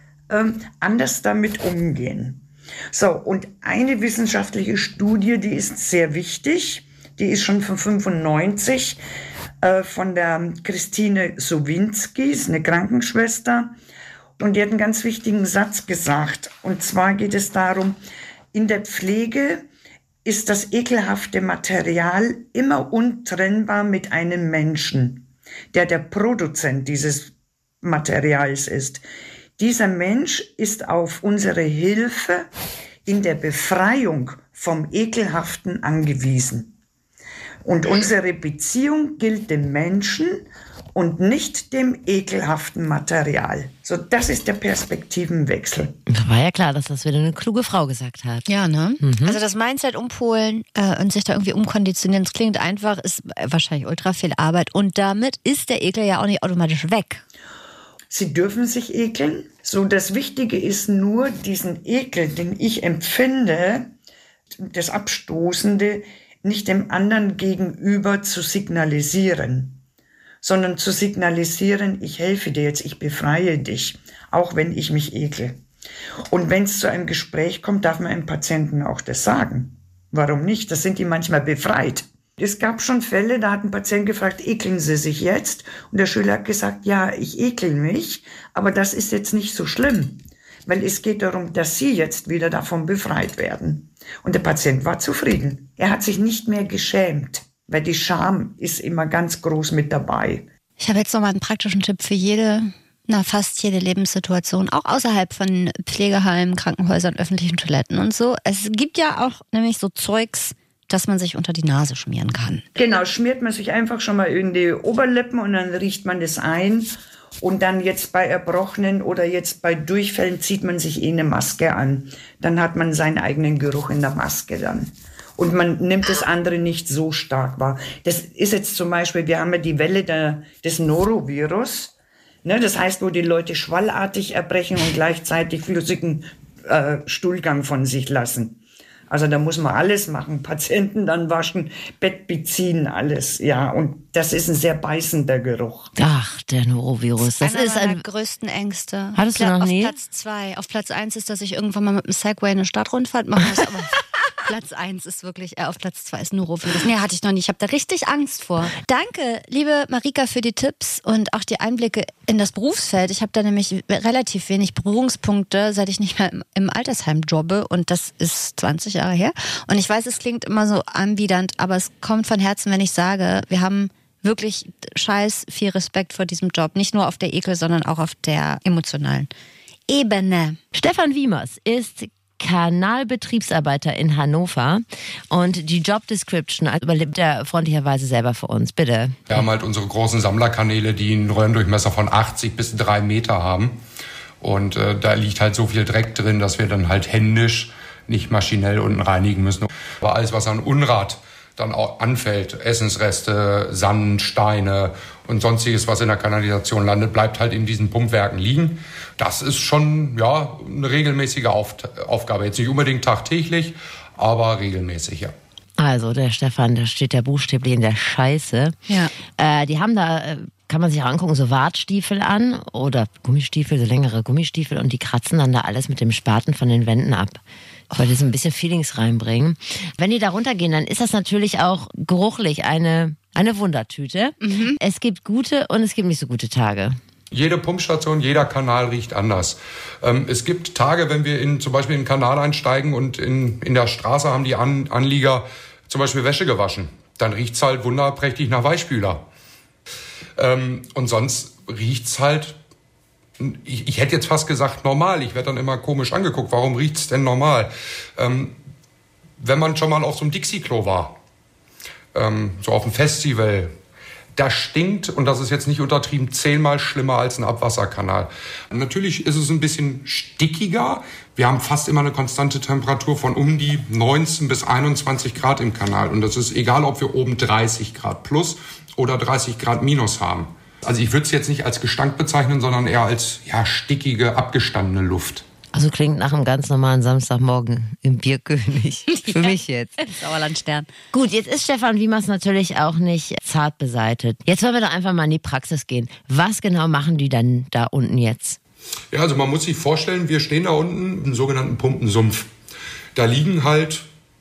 anders damit umgehen? So, und eine wissenschaftliche Studie, die ist sehr wichtig, die ist schon von 1995 von der Christine Sowinski, ist eine Krankenschwester. Und die hat einen ganz wichtigen Satz gesagt. Und zwar geht es darum, in der Pflege ist das ekelhafte Material immer untrennbar mit einem Menschen, der Produzent dieses Materials ist. Dieser Mensch ist auf unsere Hilfe in der Befreiung vom Ekelhaften angewiesen. Und unsere Beziehung gilt dem Menschen und nicht dem ekelhaften Material. So, das ist der Perspektivenwechsel. War ja klar, dass das wieder eine kluge Frau gesagt hat. Ja, ne? Also das Mindset umpolen und sich da irgendwie umkonditionieren, das klingt einfach, ist wahrscheinlich ultra viel Arbeit. Und damit ist der Ekel ja auch nicht automatisch weg. Sie dürfen sich ekeln. So, das Wichtige ist nur, diesen Ekel, den ich empfinde, das Abstoßende, nicht dem anderen gegenüber zu signalisieren, sondern zu signalisieren, ich helfe dir jetzt, ich befreie dich, auch wenn ich mich ekel. Und wenn es zu einem Gespräch kommt, darf man einem Patienten auch das sagen. Warum nicht? Das sind die manchmal befreit. Es gab schon Fälle, da hat ein Patient gefragt, ekeln Sie sich jetzt? Und der Schüler hat gesagt, ja, ich ekel mich, aber das ist jetzt nicht so schlimm, weil es geht darum, dass Sie jetzt wieder davon befreit werden. Und der Patient war zufrieden. Er hat sich nicht mehr geschämt, weil die Scham ist immer ganz groß mit dabei. Ich habe jetzt noch mal einen praktischen Tipp für fast jede Lebenssituation, auch außerhalb von Pflegeheimen, Krankenhäusern, öffentlichen Toiletten und so. Es gibt ja auch nämlich so Zeugs, dass man sich unter die Nase schmieren kann. Genau, schmiert man sich einfach schon mal in die Oberlippen und dann riecht man das ein Und dann jetzt bei Erbrochenen oder jetzt bei Durchfällen zieht man sich eine Maske an. Dann hat man seinen eigenen Geruch in der Maske dann. Und man nimmt das andere nicht so stark wahr. Das ist jetzt zum Beispiel, wir haben ja die Welle des Norovirus. Ne, das heißt, wo die Leute schwallartig erbrechen und gleichzeitig flüssigen Stuhlgang von sich lassen. Also da muss man alles machen, Patienten dann waschen, Bett beziehen, alles. Ja, und das ist ein sehr beißender Geruch. Ach, der Norovirus. Das ist einer meiner größten Ängste. Hattest du noch nie? Auf Platz 2. Auf Platz 1 ist, dass ich irgendwann mal mit dem Segway eine Stadtrundfahrt machen muss, aber Platz 1 ist wirklich, auf Platz 2 ist Norovirus. Nee, hatte ich noch nicht. Ich habe da richtig Angst vor. Danke, liebe Marika, für die Tipps und auch die Einblicke in das Berufsfeld. Ich habe da nämlich relativ wenig Berührungspunkte, seit ich nicht mehr im Altersheim jobbe. Und das ist 20 Jahre her. Und ich weiß, es klingt immer so anbiedernd, aber es kommt von Herzen, wenn ich sage, wir haben wirklich scheiß viel Respekt vor diesem Job. Nicht nur auf der Ekel, sondern auch auf der emotionalen Ebene. Stefan Wiemers ist Kanalbetriebsarbeiter in Hannover und die Job Description überlebt er freundlicherweise selber für uns. Bitte. Wir haben halt unsere großen Sammlerkanäle, die einen Röhrendurchmesser von 80 bis 3 Meter haben. Und da liegt halt so viel Dreck drin, dass wir dann halt händisch, nicht maschinell unten reinigen müssen. Aber alles, was an Unrat dann auch anfällt, Essensreste, Sand, Steine und sonstiges, was in der Kanalisation landet, bleibt halt in diesen Pumpwerken liegen. Das ist schon eine regelmäßige Aufgabe. Jetzt nicht unbedingt tagtäglich, aber regelmäßig, ja. Also der Stefan, da steht ja buchstäblich in der Scheiße. Ja. Die haben da, kann man sich auch angucken, so Wartstiefel an oder Gummistiefel, so längere Gummistiefel und die kratzen dann da alles mit dem Spaten von den Wänden ab. Weil die so ein bisschen Feelings reinbringen. Wenn die da runtergehen, dann ist das natürlich auch geruchlich eine Wundertüte. Mhm. Es gibt gute und es gibt nicht so gute Tage. Jede Pumpstation, jeder Kanal riecht anders. Es gibt Tage, wenn wir zum Beispiel in den Kanal einsteigen und in der Straße haben die Anlieger zum Beispiel Wäsche gewaschen. Dann riecht's halt wunderprächtig nach Weichspüler. Und sonst riecht's halt, ich hätte jetzt fast gesagt normal. Ich werde dann immer komisch angeguckt. Warum riecht's denn normal? Wenn man schon mal auf so einem Dixie-Klo war, so auf einem Festival, das stinkt, und das ist jetzt nicht untertrieben, 10-mal schlimmer als ein Abwasserkanal. Natürlich ist es ein bisschen stickiger. Wir haben fast immer eine konstante Temperatur von um die 19 bis 21 Grad im Kanal. Und das ist egal, ob wir oben 30 Grad plus oder 30 Grad minus haben. Also ich würde es jetzt nicht als Gestank bezeichnen, sondern eher als stickige, abgestandene Luft. Also klingt nach einem ganz normalen Samstagmorgen im Bierkönig. Für mich jetzt. Sauerlandstern. Gut, jetzt ist Stefan Wiemers natürlich auch nicht zart beseitet. Jetzt wollen wir doch einfach mal in die Praxis gehen. Was genau machen die dann da unten jetzt? Ja, also man muss sich vorstellen, wir stehen da unten im sogenannten Pumpensumpf. Da liegen halt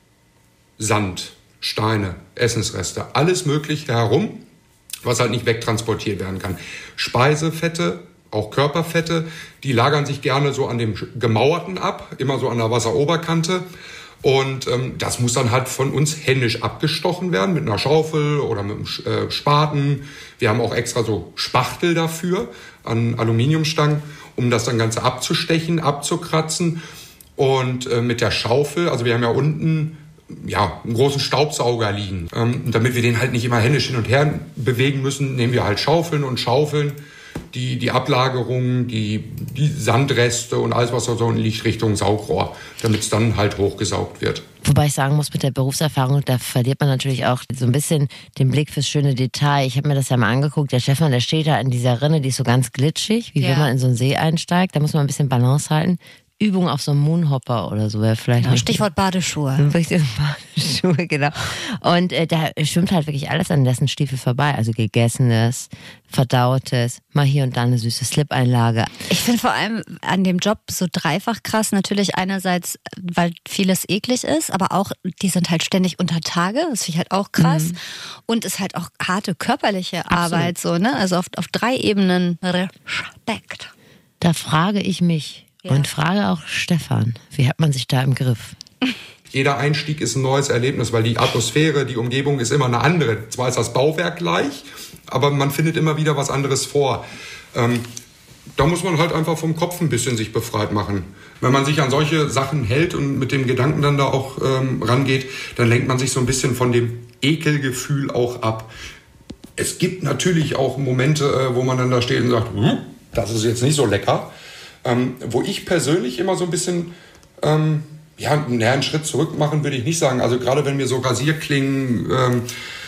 Sand, Steine, Essensreste, alles Mögliche herum, was halt nicht wegtransportiert werden kann. Speisefette, auch Körperfette, die lagern sich gerne so an dem Gemauerten ab, immer so an der Wasseroberkante. Und das muss dann halt von uns händisch abgestochen werden mit einer Schaufel oder mit einem Spaten. Wir haben auch extra so Spachtel dafür an Aluminiumstangen, um das dann Ganze abzustechen, abzukratzen. Und mit der Schaufel, also wir haben ja unten einen großen Staubsauger liegen. Damit wir den halt nicht immer händisch hin und her bewegen müssen, nehmen wir halt Schaufeln und Schaufeln die Ablagerungen, die Sandreste und alles, was da so liegt, Richtung Saugrohr, damit es dann halt hochgesaugt wird. Wobei ich sagen muss, mit der Berufserfahrung, da verliert man natürlich auch so ein bisschen den Blick fürs schöne Detail. Ich habe mir das ja mal angeguckt, der Stefan, der steht da in dieser Rinne, die ist so ganz glitschig, wie wenn man in so einen See einsteigt. Da muss man ein bisschen Balance halten. Übung auf so einem Moonhopper oder so wäre vielleicht nicht. Stichwort Badeschuhe. Badeschuhe, genau. Und da schwimmt halt wirklich alles an dessen Stiefel vorbei. Also Gegessenes, Verdautes, mal hier und da eine süße Slip-Einlage. Ich finde vor allem an dem Job so dreifach krass. Natürlich einerseits, weil vieles eklig ist, aber auch, die sind halt ständig unter Tage. Das finde ich halt auch krass. Mhm. Und ist halt auch harte körperliche Arbeit. So, ne? Also auf 3 Ebenen Respekt. Da frage ich mich, und frage auch Stefan, wie hat man sich da im Griff? Jeder Einstieg ist ein neues Erlebnis, weil die Atmosphäre, die Umgebung ist immer eine andere. Zwar ist das Bauwerk gleich, aber man findet immer wieder was anderes vor. Da muss man halt einfach vom Kopf ein bisschen sich befreit machen. Wenn man sich an solche Sachen hält und mit dem Gedanken dann da auch rangeht, dann lenkt man sich so ein bisschen von dem Ekelgefühl auch ab. Es gibt natürlich auch Momente, wo man dann da steht und sagt, das ist jetzt nicht so lecker. Wo ich persönlich immer so ein bisschen, einen Schritt zurück machen würde ich nicht sagen. Also gerade wenn mir so Rasierklingen,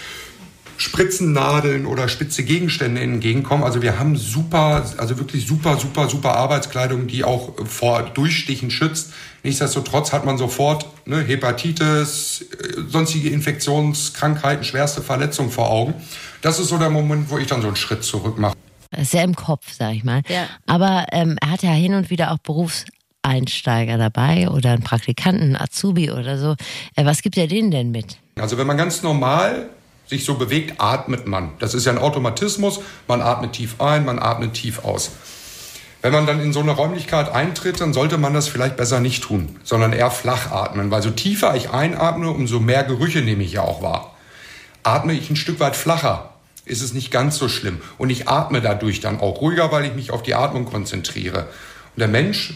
Spritzennadeln oder spitze Gegenstände entgegenkommen. Also wir haben wirklich super Arbeitskleidung, die auch vor Durchstichen schützt. Nichtsdestotrotz hat man sofort Hepatitis, sonstige Infektionskrankheiten, schwerste Verletzungen vor Augen. Das ist so der Moment, wo ich dann so einen Schritt zurück mache. Sehr im Kopf, sag ich mal. Ja. Aber er hat ja hin und wieder auch Berufseinsteiger dabei oder einen Praktikanten, einen Azubi oder so. Was gibt er denen denn mit? Also wenn man ganz normal sich so bewegt, atmet man. Das ist ja ein Automatismus. Man atmet tief ein, man atmet tief aus. Wenn man dann in so eine Räumlichkeit eintritt, dann sollte man das vielleicht besser nicht tun, sondern eher flach atmen. Weil so tiefer ich einatme, umso mehr Gerüche nehme ich ja auch wahr. Atme ich ein Stück weit flacher, ist es nicht ganz so schlimm. Und ich atme dadurch dann auch ruhiger, weil ich mich auf die Atmung konzentriere. Und der Mensch,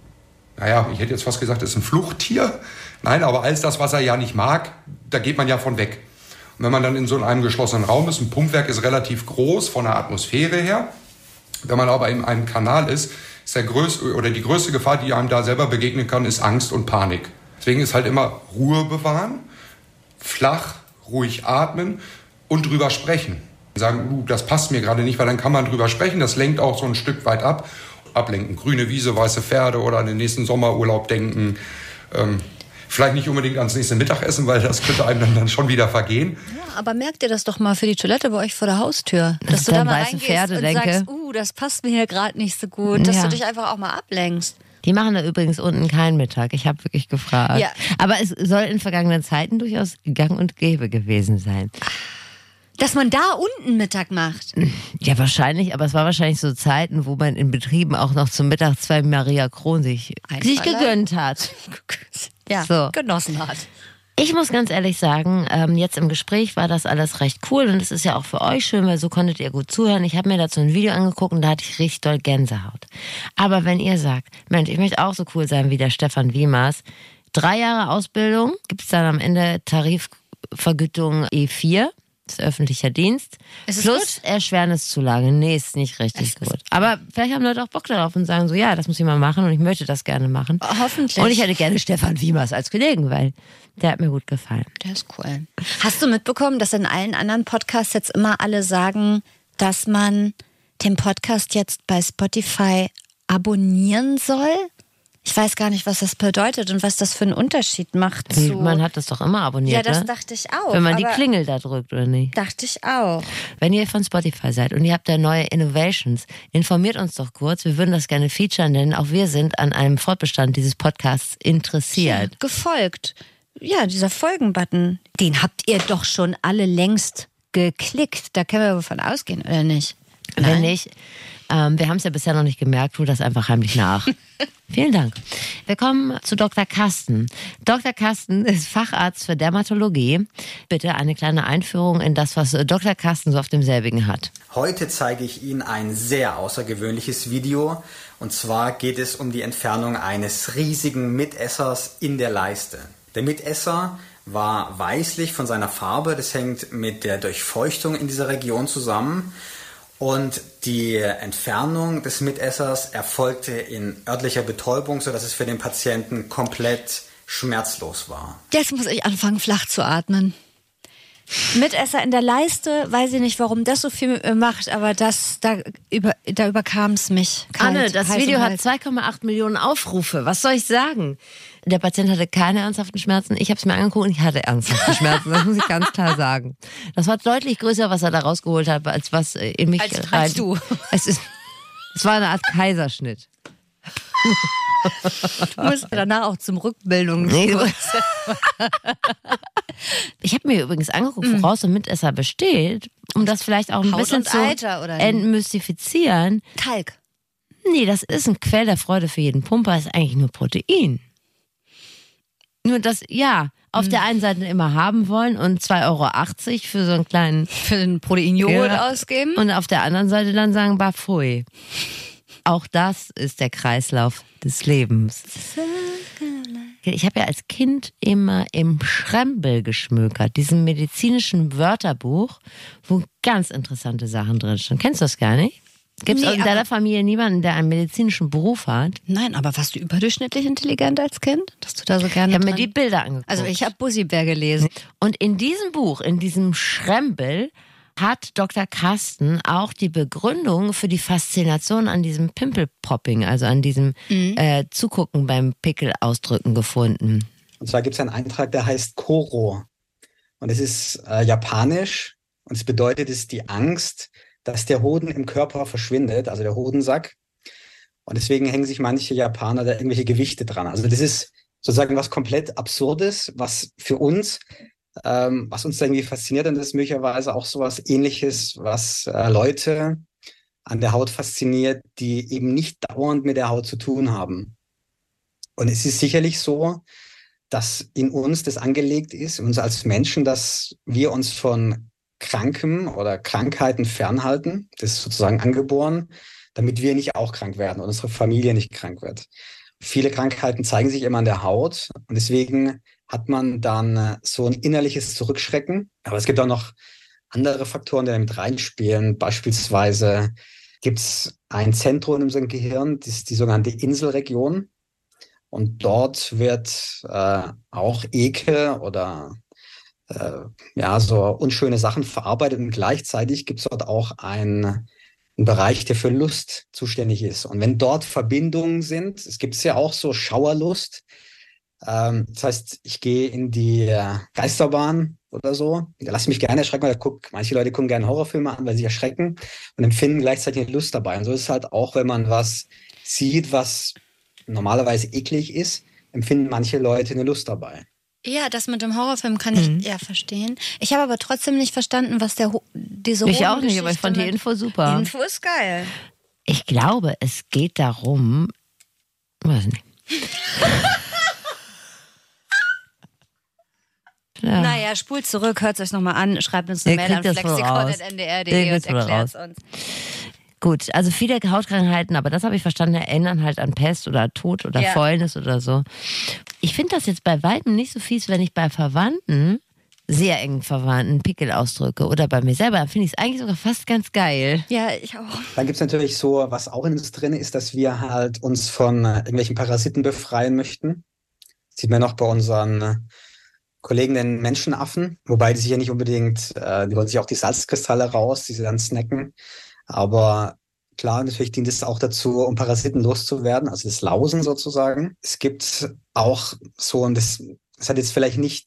ich hätte jetzt fast gesagt, ist ein Fluchttier. Nein, aber alles das, was er ja nicht mag, da geht man ja von weg. Und wenn man dann in so einem geschlossenen Raum ist, ein Pumpwerk ist relativ groß von der Atmosphäre her. Wenn man aber in einem Kanal ist die größte Gefahr, die einem da selber begegnen kann, ist Angst und Panik. Deswegen ist halt immer Ruhe bewahren, flach, ruhig atmen und drüber sprechen. Sagen, das passt mir gerade nicht, weil dann kann man drüber sprechen. Das lenkt auch so ein Stück weit ab. Ablenken, grüne Wiese, weiße Pferde oder an den nächsten Sommerurlaub denken. Vielleicht nicht unbedingt ans nächste Mittagessen, weil das könnte einem dann schon wieder vergehen. Ja, aber merkt ihr das doch mal für die Toilette bei euch vor der Haustür. Dass du da mal reingehst Pferde, und sagst, das passt mir hier gerade nicht so gut. Dass du dich einfach auch mal ablenkst. Die machen da übrigens unten keinen Mittag. Ich habe wirklich gefragt. Ja. Aber es soll in vergangenen Zeiten durchaus gang und gäbe gewesen sein. Dass man da unten Mittag macht? Ja, wahrscheinlich. Aber es war wahrscheinlich so Zeiten, wo man in Betrieben auch noch zum Mittag 2 Maria Kron sich gegönnt hat. Ja, so. Genossen hat. Ich muss ganz ehrlich sagen, jetzt im Gespräch war das alles recht cool und es ist ja auch für euch schön, weil so konntet ihr gut zuhören. Ich habe mir dazu ein Video angeguckt und da hatte ich richtig doll Gänsehaut. Aber wenn ihr sagt, Mensch, ich möchte auch so cool sein wie der Stefan Wiemers, 3 Jahre Ausbildung, gibt es dann am Ende Tarifvergütung E4, das ist öffentlicher Dienst, plus Erschwerniszulage. Nee, ist nicht richtig gut. Aber vielleicht haben Leute auch Bock darauf und sagen so, ja, das muss ich mal machen und ich möchte das gerne machen. Hoffentlich. Und ich hätte gerne Stefan Wiemers als Kollegen, weil der hat mir gut gefallen. Der ist cool. Hast du mitbekommen, dass in allen anderen Podcasts jetzt immer alle sagen, dass man den Podcast jetzt bei Spotify abonnieren soll? Ich weiß gar nicht, was das bedeutet und was das für einen Unterschied macht. Man hat das doch immer abonniert, ja, das dachte ich auch. Wenn man die Klingel da drückt, oder nicht? Dachte ich auch. Wenn ihr von Spotify seid und ihr habt da neue Innovations, informiert uns doch kurz. Wir würden das gerne featuren, denn auch wir sind an einem Fortbestand dieses Podcasts interessiert. Ja, gefolgt. Ja, dieser Folgen-Button, den habt ihr doch schon alle längst geklickt. Da können wir davon ausgehen, oder nicht? Wenn nicht, wir haben es ja bisher noch nicht gemerkt, tu das einfach heimlich nach. Vielen Dank. Wir kommen zu Dr. Carsten. Dr. Carsten ist Facharzt für Dermatologie. Bitte eine kleine Einführung in das, was Dr. Carsten so auf demselbigen hat. Heute zeige ich Ihnen ein sehr außergewöhnliches Video. Und zwar geht es um die Entfernung eines riesigen Mitessers in der Leiste. Der Mitesser war weißlich von seiner Farbe. Das hängt mit der Durchfeuchtung in dieser Region zusammen. Und die Entfernung des Mitessers erfolgte in örtlicher Betäubung, sodass es für den Patienten komplett schmerzlos war. Jetzt muss ich anfangen, flach zu atmen. Mitesser in der Leiste, weiß ich nicht, warum das so viel mit mir macht, aber da überkam es mich. Kalt, Anne, das Video hat 2,8 Millionen Aufrufe. Was soll ich sagen? Der Patient hatte keine ernsthaften Schmerzen. Ich habe es mir angeguckt und ich hatte ernsthafte Schmerzen. Das muss ich ganz klar sagen. Das war deutlich größer, was er da rausgeholt hat, als was in mich als du. Es war eine Art Kaiserschnitt. Du musst danach auch zum Rückbildung. Ich habe mir übrigens angeguckt, woraus so ein Mitesser besteht, um das vielleicht auch ein bisschen zu entmystifizieren. Kalk. Nee, das ist ein Quell der Freude für jeden Pumper, ist eigentlich nur Protein. Nur das, auf der einen Seite immer haben wollen und 2,80 € für so einen kleinen... Für einen Proteinjoghurt ausgeben. Und auf der anderen Seite dann sagen, Bafui. Auch das ist der Kreislauf des Lebens. Ich habe ja als Kind immer im Schrembel geschmökert, diesem medizinischen Wörterbuch, wo ganz interessante Sachen drinstehen. Kennst du das gar nicht? Gibt es in deiner Familie niemanden, der einen medizinischen Beruf hat? Nein, aber warst du überdurchschnittlich intelligent als Kind? Dass du da so gerne Ich habe mir die Bilder angeguckt. Also ich habe Bussi-Bär gelesen. Und in diesem Buch, in diesem Schrembel, hat Dr. Carsten auch die Begründung für die Faszination an diesem Pimple-Popping, also an diesem Zugucken beim Pickel-Ausdrücken gefunden. Und zwar gibt es einen Eintrag, der heißt Koro. Und es ist japanisch und es bedeutet, es ist die Angst, dass der Hoden im Körper verschwindet, also der Hodensack. Und deswegen hängen sich manche Japaner da irgendwelche Gewichte dran. Also das ist sozusagen was komplett Absurdes, was für uns, was uns da irgendwie fasziniert. Und das ist möglicherweise auch sowas Ähnliches, was Leute an der Haut fasziniert, die eben nicht dauernd mit der Haut zu tun haben. Und es ist sicherlich so, dass in uns das angelegt ist, uns als Menschen, dass wir uns von Kranken oder Krankheiten fernhalten. Das ist sozusagen angeboren, damit wir nicht auch krank werden und unsere Familie nicht krank wird. Viele Krankheiten zeigen sich immer an der Haut und deswegen hat man dann so ein innerliches Zurückschrecken. Aber es gibt auch noch andere Faktoren, die da mit reinspielen. Beispielsweise gibt es ein Zentrum in unserem Gehirn, das ist die sogenannte Inselregion. Und dort wird auch Ekel oder so unschöne Sachen verarbeitet und gleichzeitig gibt es dort auch einen Bereich, der für Lust zuständig ist. Und wenn dort Verbindungen sind, es gibt ja auch so Schauerlust, das heißt, ich gehe in die Geisterbahn oder so, da lasse mich gerne erschrecken, weil manche Leute gucken gerne Horrorfilme an, weil sie erschrecken und empfinden gleichzeitig Lust dabei. Und so ist es halt auch, wenn man was sieht, was normalerweise eklig ist, empfinden manche Leute eine Lust dabei. Ja, das mit dem Horrorfilm kann ich verstehen. Ich habe aber trotzdem nicht verstanden, was diese Ich auch nicht, aber ich fand die Info super. Die Info ist geil. Ich glaube, es geht darum, weiß nicht. Ja. Naja, spult zurück, hört es euch nochmal an, schreibt uns eine Mail an flexikon.ndr.de und erklärt es uns. Gut, also viele Hautkrankheiten, aber das habe ich verstanden, erinnern halt an Pest oder Tod oder Fäulnis oder so. Ich finde das jetzt bei Weitem nicht so fies, wenn ich bei Verwandten, sehr engen Verwandten, Pickel ausdrücke oder bei mir selber, finde ich es eigentlich sogar fast ganz geil. Ja, ich auch. Dann gibt es natürlich so, was auch in uns drin ist, dass wir halt uns von irgendwelchen Parasiten befreien möchten. Das sieht man noch bei unseren Kollegen, den Menschenaffen, wobei die sich ja nicht unbedingt, die wollen sich auch die Salzkristalle raus, die sie dann snacken. Aber klar, natürlich dient es auch dazu, um Parasiten loszuwerden, also das Lausen sozusagen. Es gibt auch so, und das hat jetzt vielleicht nicht,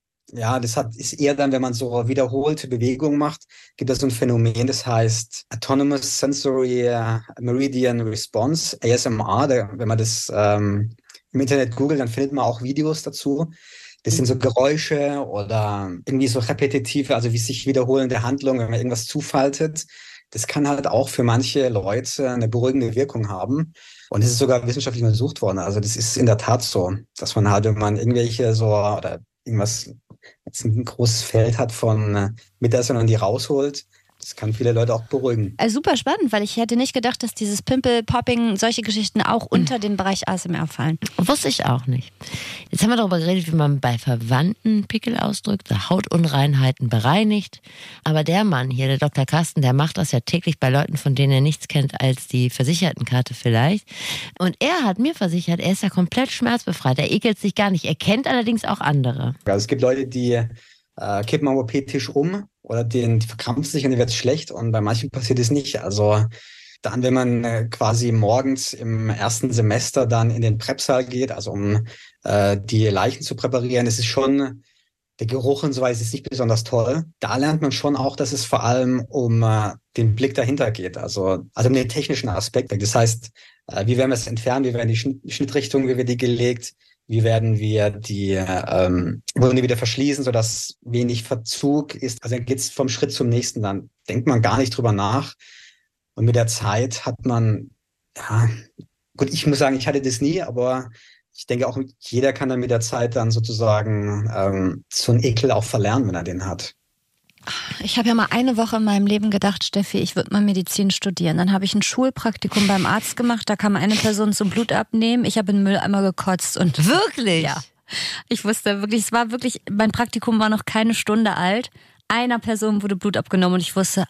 ist eher dann, wenn man so wiederholte Bewegungen macht, gibt es so ein Phänomen, das heißt Autonomous Sensory Meridian Response, ASMR. Wenn man das im Internet googelt, dann findet man auch Videos dazu. Das sind so Geräusche oder irgendwie so repetitive, also wie sich wiederholende Handlungen, wenn man irgendwas zufaltet. Das kann halt auch für manche Leute eine beruhigende Wirkung haben. Und es ist sogar wissenschaftlich untersucht worden. Also das ist in der Tat so, dass man halt, wenn man irgendwelche so oder irgendwas, jetzt ein großes Feld hat von Mitessern und die rausholt, das kann viele Leute auch beruhigen. Also super spannend, weil ich hätte nicht gedacht, dass dieses Pimple-Popping, solche Geschichten auch unter den Bereich ASMR fallen. Wusste ich auch nicht. Jetzt haben wir darüber geredet, wie man bei Verwandten Pickel ausdrückt, Hautunreinheiten bereinigt. Aber der Mann hier, der Dr. Carsten, der macht das ja täglich bei Leuten, von denen er nichts kennt als die Versichertenkarte vielleicht. Und er hat mir versichert, er ist ja komplett schmerzbefreit. Er ekelt sich gar nicht. Er kennt allerdings auch andere. Also es gibt Leute, die kippen am OP-Tisch um oder die verkrampfen sich und denen wird es schlecht und bei manchen passiert es nicht. Also dann, wenn man quasi morgens im ersten Semester dann in den Präpsaal geht, also um die Leichen zu präparieren, ist es schon, der Geruch und so weiter ist nicht besonders toll. Da lernt man schon auch, dass es vor allem um den Blick dahinter geht, also um den technischen Aspekt. Das heißt, wie werden wir es entfernen, wie werden die Schnittrichtungen, wie wird die gelegt, wie werden wir wollen die wieder verschließen, sodass wenig Verzug ist. Also dann geht es vom Schritt zum nächsten, dann denkt man gar nicht drüber nach. Und mit der Zeit hat man, gut, ich muss sagen, ich hatte das nie, aber ich denke auch, jeder kann dann mit der Zeit dann sozusagen so einen Ekel auch verlernen, wenn er den hat. Ich habe ja mal eine Woche in meinem Leben gedacht, Steffi, ich würde mal Medizin studieren. Dann habe ich ein Schulpraktikum beim Arzt gemacht, da kam eine Person zum Blut abnehmen. Ich habe in den Mülleimer gekotzt und Wirklich? Ja. Ich wusste wirklich, mein Praktikum war noch keine Stunde alt. Einer Person wurde Blut abgenommen und ich wusste,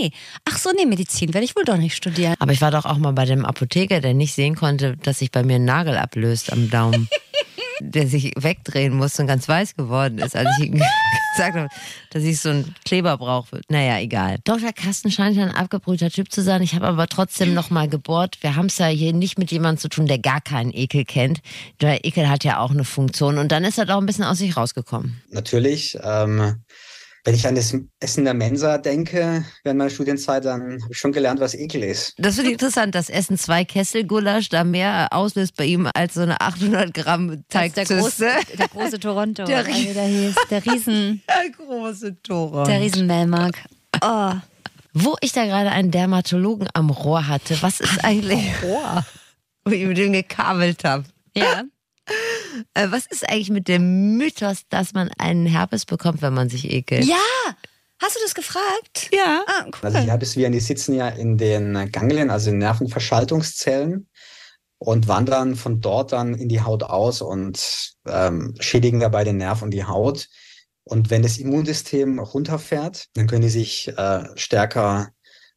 Medizin werde ich wohl doch nicht studieren. Aber ich war doch auch mal bei dem Apotheker, der nicht sehen konnte, dass sich bei mir ein Nagel ablöst am Daumen. Der sich wegdrehen musste und ganz weiß geworden ist, als ich ihm gesagt habe, dass ich so einen Kleber brauche. Naja, egal. Dr. Carsten scheint ja ein abgebrühter Typ zu sein. Ich habe aber trotzdem noch mal gebohrt. Wir haben es ja hier nicht mit jemandem zu tun, der gar keinen Ekel kennt. Der Ekel hat ja auch eine Funktion. Und dann ist er auch ein bisschen aus sich rausgekommen. Natürlich, wenn ich an das Essen in der Mensa denke, während meiner Studienzeit, dann habe ich schon gelernt, was Ekel ist. Das finde ich interessant, dass Essen 2 Kessel Gulasch da mehr auslöst bei ihm als so eine 800 Gramm Teigzuste. Der große Toronto, der hieß. Der große Toronto. Der Riesenmelmark. Oh. Wo ich da gerade einen Dermatologen am Rohr hatte, was ist eigentlich... Rohr? Wo ich mit dem gekabelt habe. Ja. Was ist eigentlich mit dem Mythos, dass man einen Herpes bekommt, wenn man sich ekelt? Ja! Hast du das gefragt? Ja. Ah, cool. Also die Herpesviren, die sitzen ja in den Ganglien, also in Nervenverschaltungszellen und wandern von dort dann in die Haut aus und schädigen dabei den Nerv und die Haut. Und wenn das Immunsystem runterfährt, dann können die sich stärker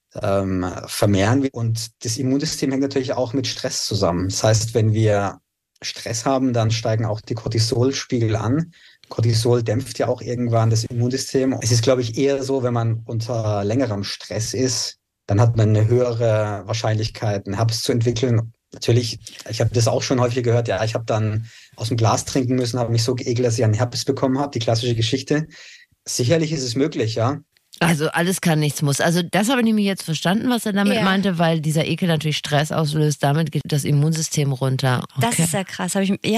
vermehren. Und das Immunsystem hängt natürlich auch mit Stress zusammen. Das heißt, wenn wir Stress haben, dann steigen auch die Cortisolspiegel an. Cortisol dämpft ja auch irgendwann das Immunsystem. Es ist, glaube ich, eher so, wenn man unter längerem Stress ist, dann hat man eine höhere Wahrscheinlichkeit, einen Herpes zu entwickeln. Natürlich, ich habe das auch schon häufig gehört, ja, ich habe dann aus dem Glas trinken müssen, habe mich so geekelt, dass ich einen Herpes bekommen habe, die klassische Geschichte. Sicherlich ist es möglich, ja. Also alles kann, nichts muss. Also das habe ich nämlich jetzt verstanden, was er damit meinte, weil dieser Ekel natürlich Stress auslöst. Damit geht das Immunsystem runter. Okay. Das ist ja krass.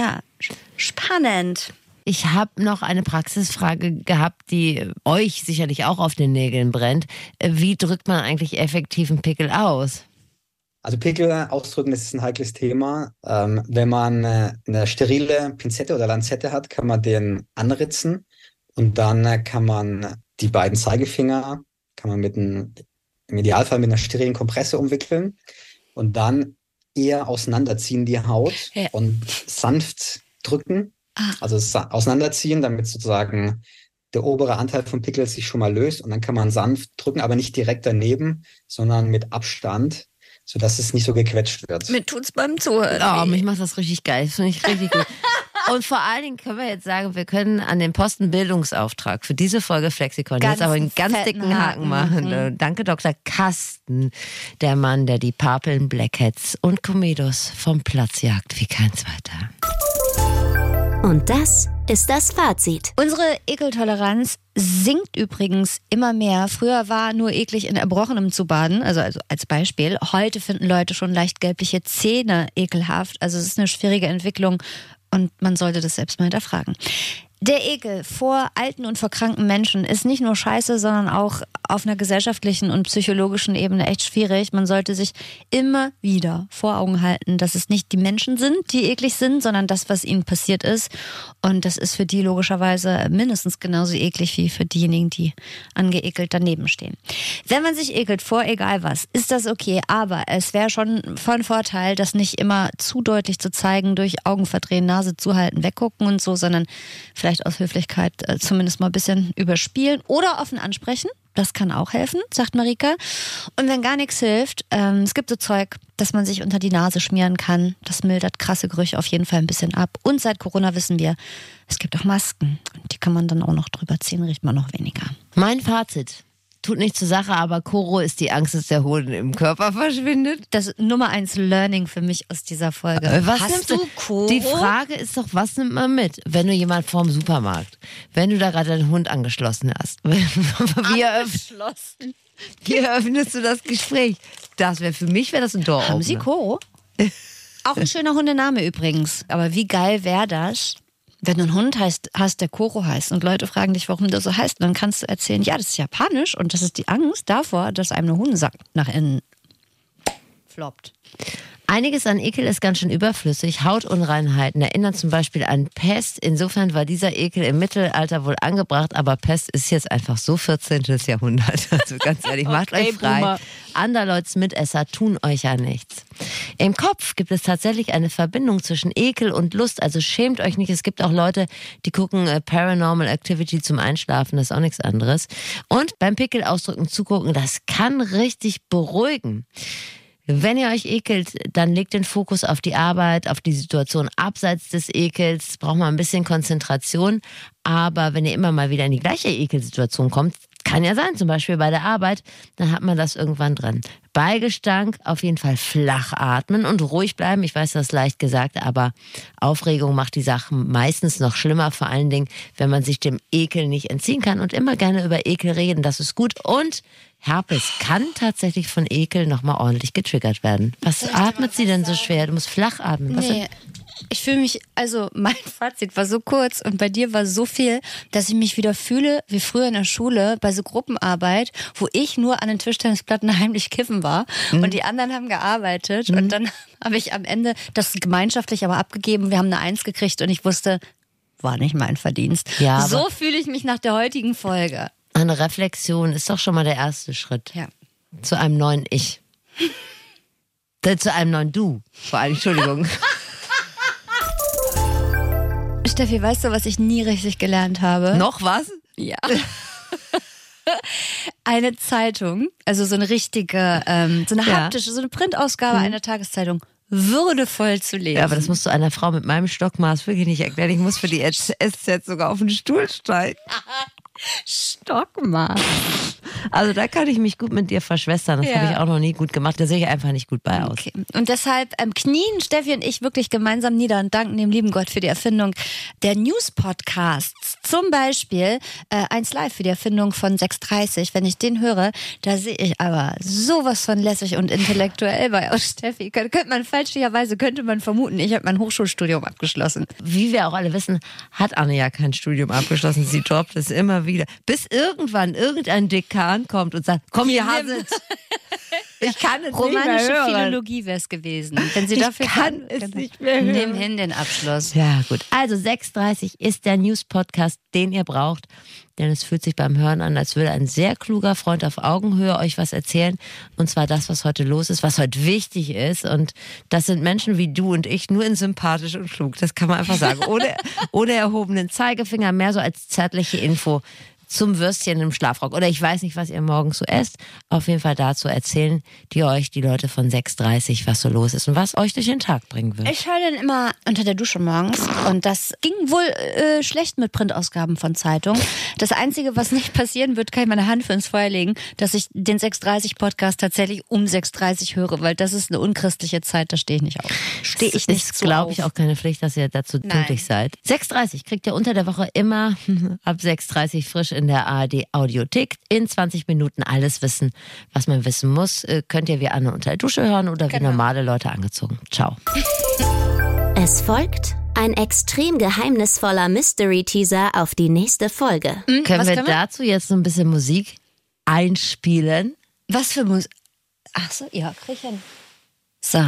Spannend. Ich habe noch eine Praxisfrage gehabt, die euch sicherlich auch auf den Nägeln brennt. Wie drückt man eigentlich effektiv einen Pickel aus? Also Pickel ausdrücken, das ist ein heikles Thema. Wenn man eine sterile Pinzette oder Lanzette hat, kann man den anritzen und dann kann man die beiden Zeigefinger kann man im Idealfall mit einer sterilen Kompresse umwickeln und dann eher auseinanderziehen die Haut und sanft drücken. Also auseinanderziehen, damit sozusagen der obere Anteil vom Pickel sich schon mal löst und dann kann man sanft drücken, aber nicht direkt daneben, sondern mit Abstand, sodass es nicht so gequetscht wird. Mir tut's beim Zuhören. Oh, mich macht das richtig geil. Das finde ich richtig gut. Und vor allen Dingen können wir jetzt sagen, wir können an den Posten Bildungsauftrag für diese Folge Flexikon jetzt aber einen ganz dicken Haken machen. Danke, Dr. Carsten, der Mann, der die Papeln, Blackheads und Komedos vom Platz jagt wie kein zweiter. Und das ist das Fazit. Unsere Ekeltoleranz sinkt übrigens immer mehr. Früher war nur eklig in Erbrochenem zu baden, also als Beispiel. Heute finden Leute schon leicht gelbliche Zähne ekelhaft. Also es ist eine schwierige Entwicklung und man sollte das selbst mal hinterfragen. Der Ekel vor alten und vor kranken Menschen ist nicht nur scheiße, sondern auch auf einer gesellschaftlichen und psychologischen Ebene echt schwierig. Man sollte sich immer wieder vor Augen halten, dass es nicht die Menschen sind, die eklig sind, sondern das, was ihnen passiert ist. Und das ist für die logischerweise mindestens genauso eklig wie für diejenigen, die angeekelt daneben stehen. Wenn man sich ekelt vor egal was, ist das okay. Aber es wäre schon von Vorteil, das nicht immer zu deutlich zu zeigen, durch Augen verdrehen, Nase zuhalten, weggucken und so, sondern vielleicht aus Höflichkeit zumindest mal ein bisschen überspielen oder offen ansprechen. Das kann auch helfen, sagt Marika. Und wenn gar nichts hilft, es gibt so Zeug, das man sich unter die Nase schmieren kann. Das mildert krasse Gerüche auf jeden Fall ein bisschen ab. Und seit Corona wissen wir, es gibt auch Masken. Die kann man dann auch noch drüber ziehen, riecht man noch weniger. Mein Fazit. Tut nichts zur Sache, aber Koro ist die Angst, dass der Hoden im Körper verschwindet. Das Nummer 1 Learning für mich aus dieser Folge. Was hast du Koro? Die Frage ist doch, was nimmt man mit, wenn du jemand vorm Supermarkt, wenn du da gerade deinen Hund angeschlossen hast? Wie eröffnest du das Gespräch? Für mich wäre das ein Door-Opener. Haben Sie Koro? Auch ein schöner Hundename übrigens. Aber wie geil wäre das, wenn du einen Hund hast, der Koro heißt und Leute fragen dich, warum der so heißt, dann kannst du erzählen, ja, das ist japanisch und das ist die Angst davor, dass einem eine Hodensack nach innen floppt. Einiges an Ekel ist ganz schön überflüssig. Hautunreinheiten erinnern zum Beispiel an Pest. Insofern war dieser Ekel im Mittelalter wohl angebracht, aber Pest ist jetzt einfach so 14. Jahrhundert. Also ganz ehrlich, macht euch frei. Boomer. Anderleuts Mitesser tun euch ja nichts. Im Kopf gibt es tatsächlich eine Verbindung zwischen Ekel und Lust, also schämt euch nicht. Es gibt auch Leute, die gucken Paranormal Activity zum Einschlafen, das ist auch nichts anderes. Und beim Pickel ausdrücken, zugucken, das kann richtig beruhigen. Wenn ihr euch ekelt, dann legt den Fokus auf die Arbeit, auf die Situation abseits des Ekels. Braucht man ein bisschen Konzentration. Aber wenn ihr immer mal wieder in die gleiche Ekelsituation kommt, kann ja sein, zum Beispiel bei der Arbeit, dann hat man das irgendwann dran. Bei Gestank auf jeden Fall flach atmen und ruhig bleiben. Ich weiß, das ist leicht gesagt, aber Aufregung macht die Sachen meistens noch schlimmer. Vor allen Dingen, wenn man sich dem Ekel nicht entziehen kann und immer gerne über Ekel reden. Das ist gut. Und Herpes kann tatsächlich von Ekel nochmal ordentlich getriggert werden. Was atmet sie denn so schwer? Du musst flach atmen. Nee. Ich fühle mich, also mein Fazit war so kurz und bei dir war so viel, dass ich mich wieder fühle wie früher in der Schule bei so Gruppenarbeit, wo ich nur an den Tischtennisplatten heimlich kiffen war und die anderen haben gearbeitet und dann habe ich am Ende das gemeinschaftlich aber abgegeben. Wir haben eine 1 gekriegt und ich wusste, war nicht mein Verdienst. Ja, so fühle ich mich nach der heutigen Folge. Eine Reflexion ist doch schon mal der erste Schritt. Ja. Zu einem neuen Ich. Zu einem neuen Du. Vor allem, Entschuldigung. Steffi, weißt du, was ich nie richtig gelernt habe? Noch was? Ja. Eine Zeitung, also so eine richtige, so eine haptische, so eine Printausgabe einer Tageszeitung, würdevoll zu lesen. Ja, aber das musst du einer Frau mit meinem Stockmaß wirklich nicht erklären. Ich muss für die SZ sogar auf den Stuhl steigen. Stockmaß. Also da kann ich mich gut mit dir verschwestern. Das habe ich auch noch nie gut gemacht. Da sehe ich einfach nicht gut bei aus. Okay. Und deshalb knien Steffi und ich wirklich gemeinsam nieder und danken dem lieben Gott für die Erfindung der News-Podcasts. Zum Beispiel 1 Live für die Erfindung von 6.30. Wenn ich den höre, da sehe ich aber sowas von lässig und intellektuell bei aus, Steffi. Könnte man vermuten, ich habe mein Hochschulstudium abgeschlossen. Wie wir auch alle wissen, hat Anne ja kein Studium abgeschlossen. Sie droppt es immer wieder. Bis irgendwann irgendein Dekan kommt und sagt, komm, ihr Haset. Ich kann es nicht mehr hören. Romanische Philologie wäre es gewesen. Wenn Sie dafür kann es nicht mehr hören. Nimm hin den Abschluss. Ja, gut. Also 6.30 ist der News-Podcast, den ihr braucht. Denn es fühlt sich beim Hören an, als würde ein sehr kluger Freund auf Augenhöhe euch was erzählen. Und zwar das, was heute los ist, was heute wichtig ist. Und das sind Menschen wie du und ich, nur in sympathisch und klug. Das kann man einfach sagen. Ohne erhobenen Zeigefinger, mehr so als zärtliche Info zum Würstchen im Schlafrock. Oder ich weiß nicht, was ihr morgens so esst. Auf jeden Fall dazu erzählen die euch, die Leute von 6.30, was so los ist und was euch durch den Tag bringen wird. Ich höre den immer unter der Dusche morgens und das ging wohl schlecht mit Printausgaben von Zeitungen. Das Einzige, was nicht passieren wird, kann ich meine Hand für ins Feuer legen, dass ich den 6.30 Podcast tatsächlich um 6.30 höre, weil das ist eine unchristliche Zeit, da stehe ich nicht auf. Stehe ich nicht so auf. Glaube ich auch keine Pflicht, dass ihr dazu pünktlich seid. 6.30 kriegt ihr unter der Woche immer ab 6.30 frisch in der ARD Audiothek. In 20 Minuten alles wissen, was man wissen muss. Könnt ihr wie Anne unter der Dusche hören oder wie normale Leute angezogen. Ciao. Es folgt ein extrem geheimnisvoller Mystery-Teaser auf die nächste Folge. Können wir dazu jetzt so ein bisschen Musik einspielen? Was für Musik? Ach so, ja, krieg ich hin. So.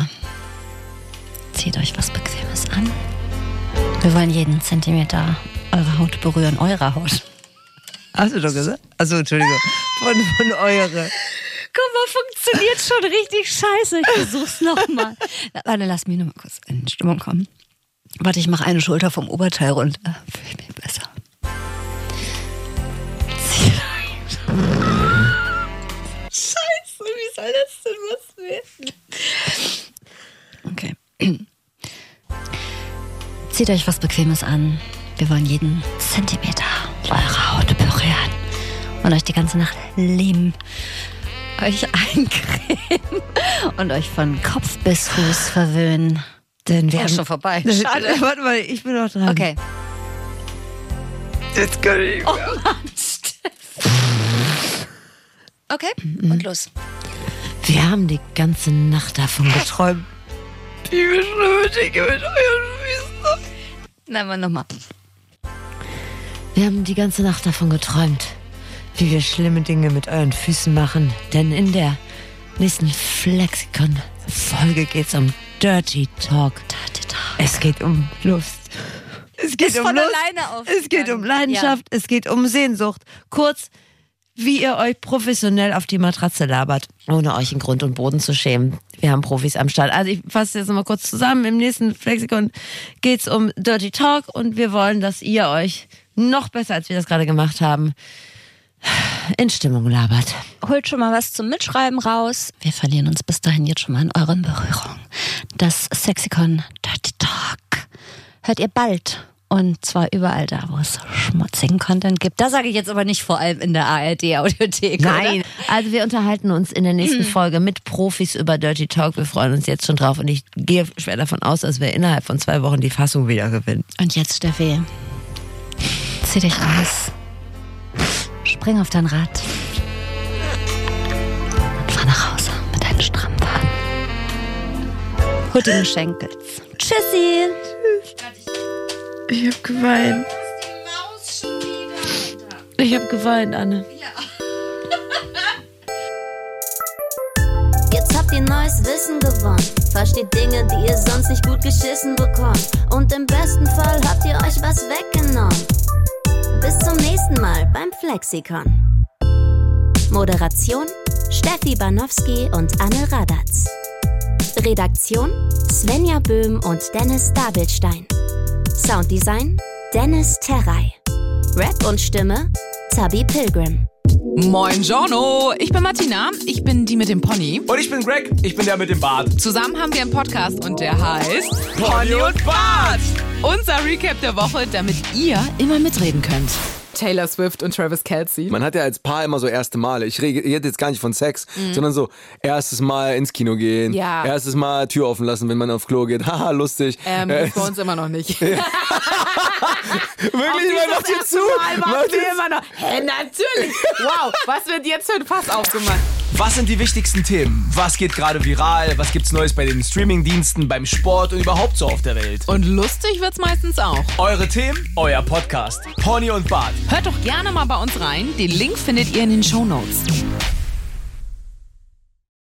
Zieht euch was Bequemes an. Wir wollen jeden Zentimeter eurer Haut berühren. Eurer Haut. Hast du doch gesagt? Achso, Entschuldigung. Von eure. Guck mal, funktioniert schon richtig scheiße. Ich versuch's nochmal. Warte, lass mich nur mal kurz in Stimmung kommen. Warte, ich mache eine Schulter vom Oberteil runter. Fühl ich mich besser. Scheiße, wie soll das denn was werden? Okay. Zieht euch was Bequemes an. Wir wollen jeden Zentimeter eurer Haut berühren und euch die ganze Nacht lieben, euch eincremen und euch von Kopf bis Fuß verwöhnen. Denn wir haben schon vorbei. Schade. Warte mal, ich bin noch dran. Okay. Jetzt kann ich nicht mehr. Oh Mann, Steff. Okay, und los. Wir haben die ganze Nacht davon geträumt, wie wir schlimme Dinge mit euren Füßen. Nein, mal nochmal. Wir haben die ganze Nacht davon geträumt, wie wir schlimme Dinge mit euren Füßen machen. Denn in der nächsten Flexikon-Folge geht's um Dirty Talk. Es geht um Lust. Es geht um Lust. Es geht um Leidenschaft. Ja. Es geht um Sehnsucht. Kurz, wie ihr euch professionell auf die Matratze labert, ohne euch in Grund und Boden zu schämen. Wir haben Profis am Start. Also ich fasse jetzt nochmal kurz zusammen. Im nächsten Flexikon geht's um Dirty Talk und wir wollen, dass ihr euch noch besser, als wir das gerade gemacht haben, in Stimmung labert. Holt schon mal was zum Mitschreiben raus. Wir verlieren uns bis dahin jetzt schon mal in euren Berührungen. Das Sexikon Dirty Talk hört ihr bald. Und zwar überall da, wo es schmutzigen Content gibt. Da sage ich jetzt aber nicht vor allem in der ARD-Audiothek. Nein, also wir unterhalten uns in der nächsten Folge mit Profis über Dirty Talk. Wir freuen uns jetzt schon drauf und ich gehe schwer davon aus, dass wir innerhalb von 2 Wochen die Fassung wieder gewinnen. Und jetzt, Steffi, zieh dich aus. Spring auf dein Rad und fahr nach Hause mit deinen strammen Beinen. Huttigen Schenkels. Tschüssi. Ich hab geweint. Ich hab geweint, Anne. Jetzt habt ihr neues Wissen gewonnen. Versteht Dinge, die ihr sonst nicht gut geschissen bekommt. Und im besten Fall habt ihr euch was weggenommen. Bis zum nächsten Mal beim Flexikon. Moderation Steffi Banowski und Anne Radatz. Redaktion Svenja Böhm und Dennis Dabelstein. Sounddesign Dennis Terrey. Rap und Stimme Zabi Pilgrim. Moin Giorno, ich bin Martina, ich bin die mit dem Pony. Und ich bin Greg, ich bin der mit dem Bart. Zusammen haben wir einen Podcast und der heißt Pony und Bart. Unser Recap der Woche, damit ihr immer mitreden könnt. Taylor Swift und Travis Kelce. Man hat ja als Paar immer so erste Male. Ich rede jetzt gar nicht von Sex, sondern so erstes Mal ins Kino gehen, erstes Mal Tür offen lassen, wenn man aufs Klo geht. Haha, lustig. Bei uns immer noch nicht. Wirklich, man macht hier zu. Immer noch. Hä, natürlich. Wow, was wird jetzt für ein Fass aufgemacht? Was sind die wichtigsten Themen? Was geht gerade viral? Was gibt's Neues bei den Streamingdiensten, beim Sport und überhaupt so auf der Welt? Und lustig wird's meistens auch. Eure Themen, euer Podcast. Pony und Bart. Hört doch gerne mal bei uns rein. Den Link findet ihr in den Shownotes.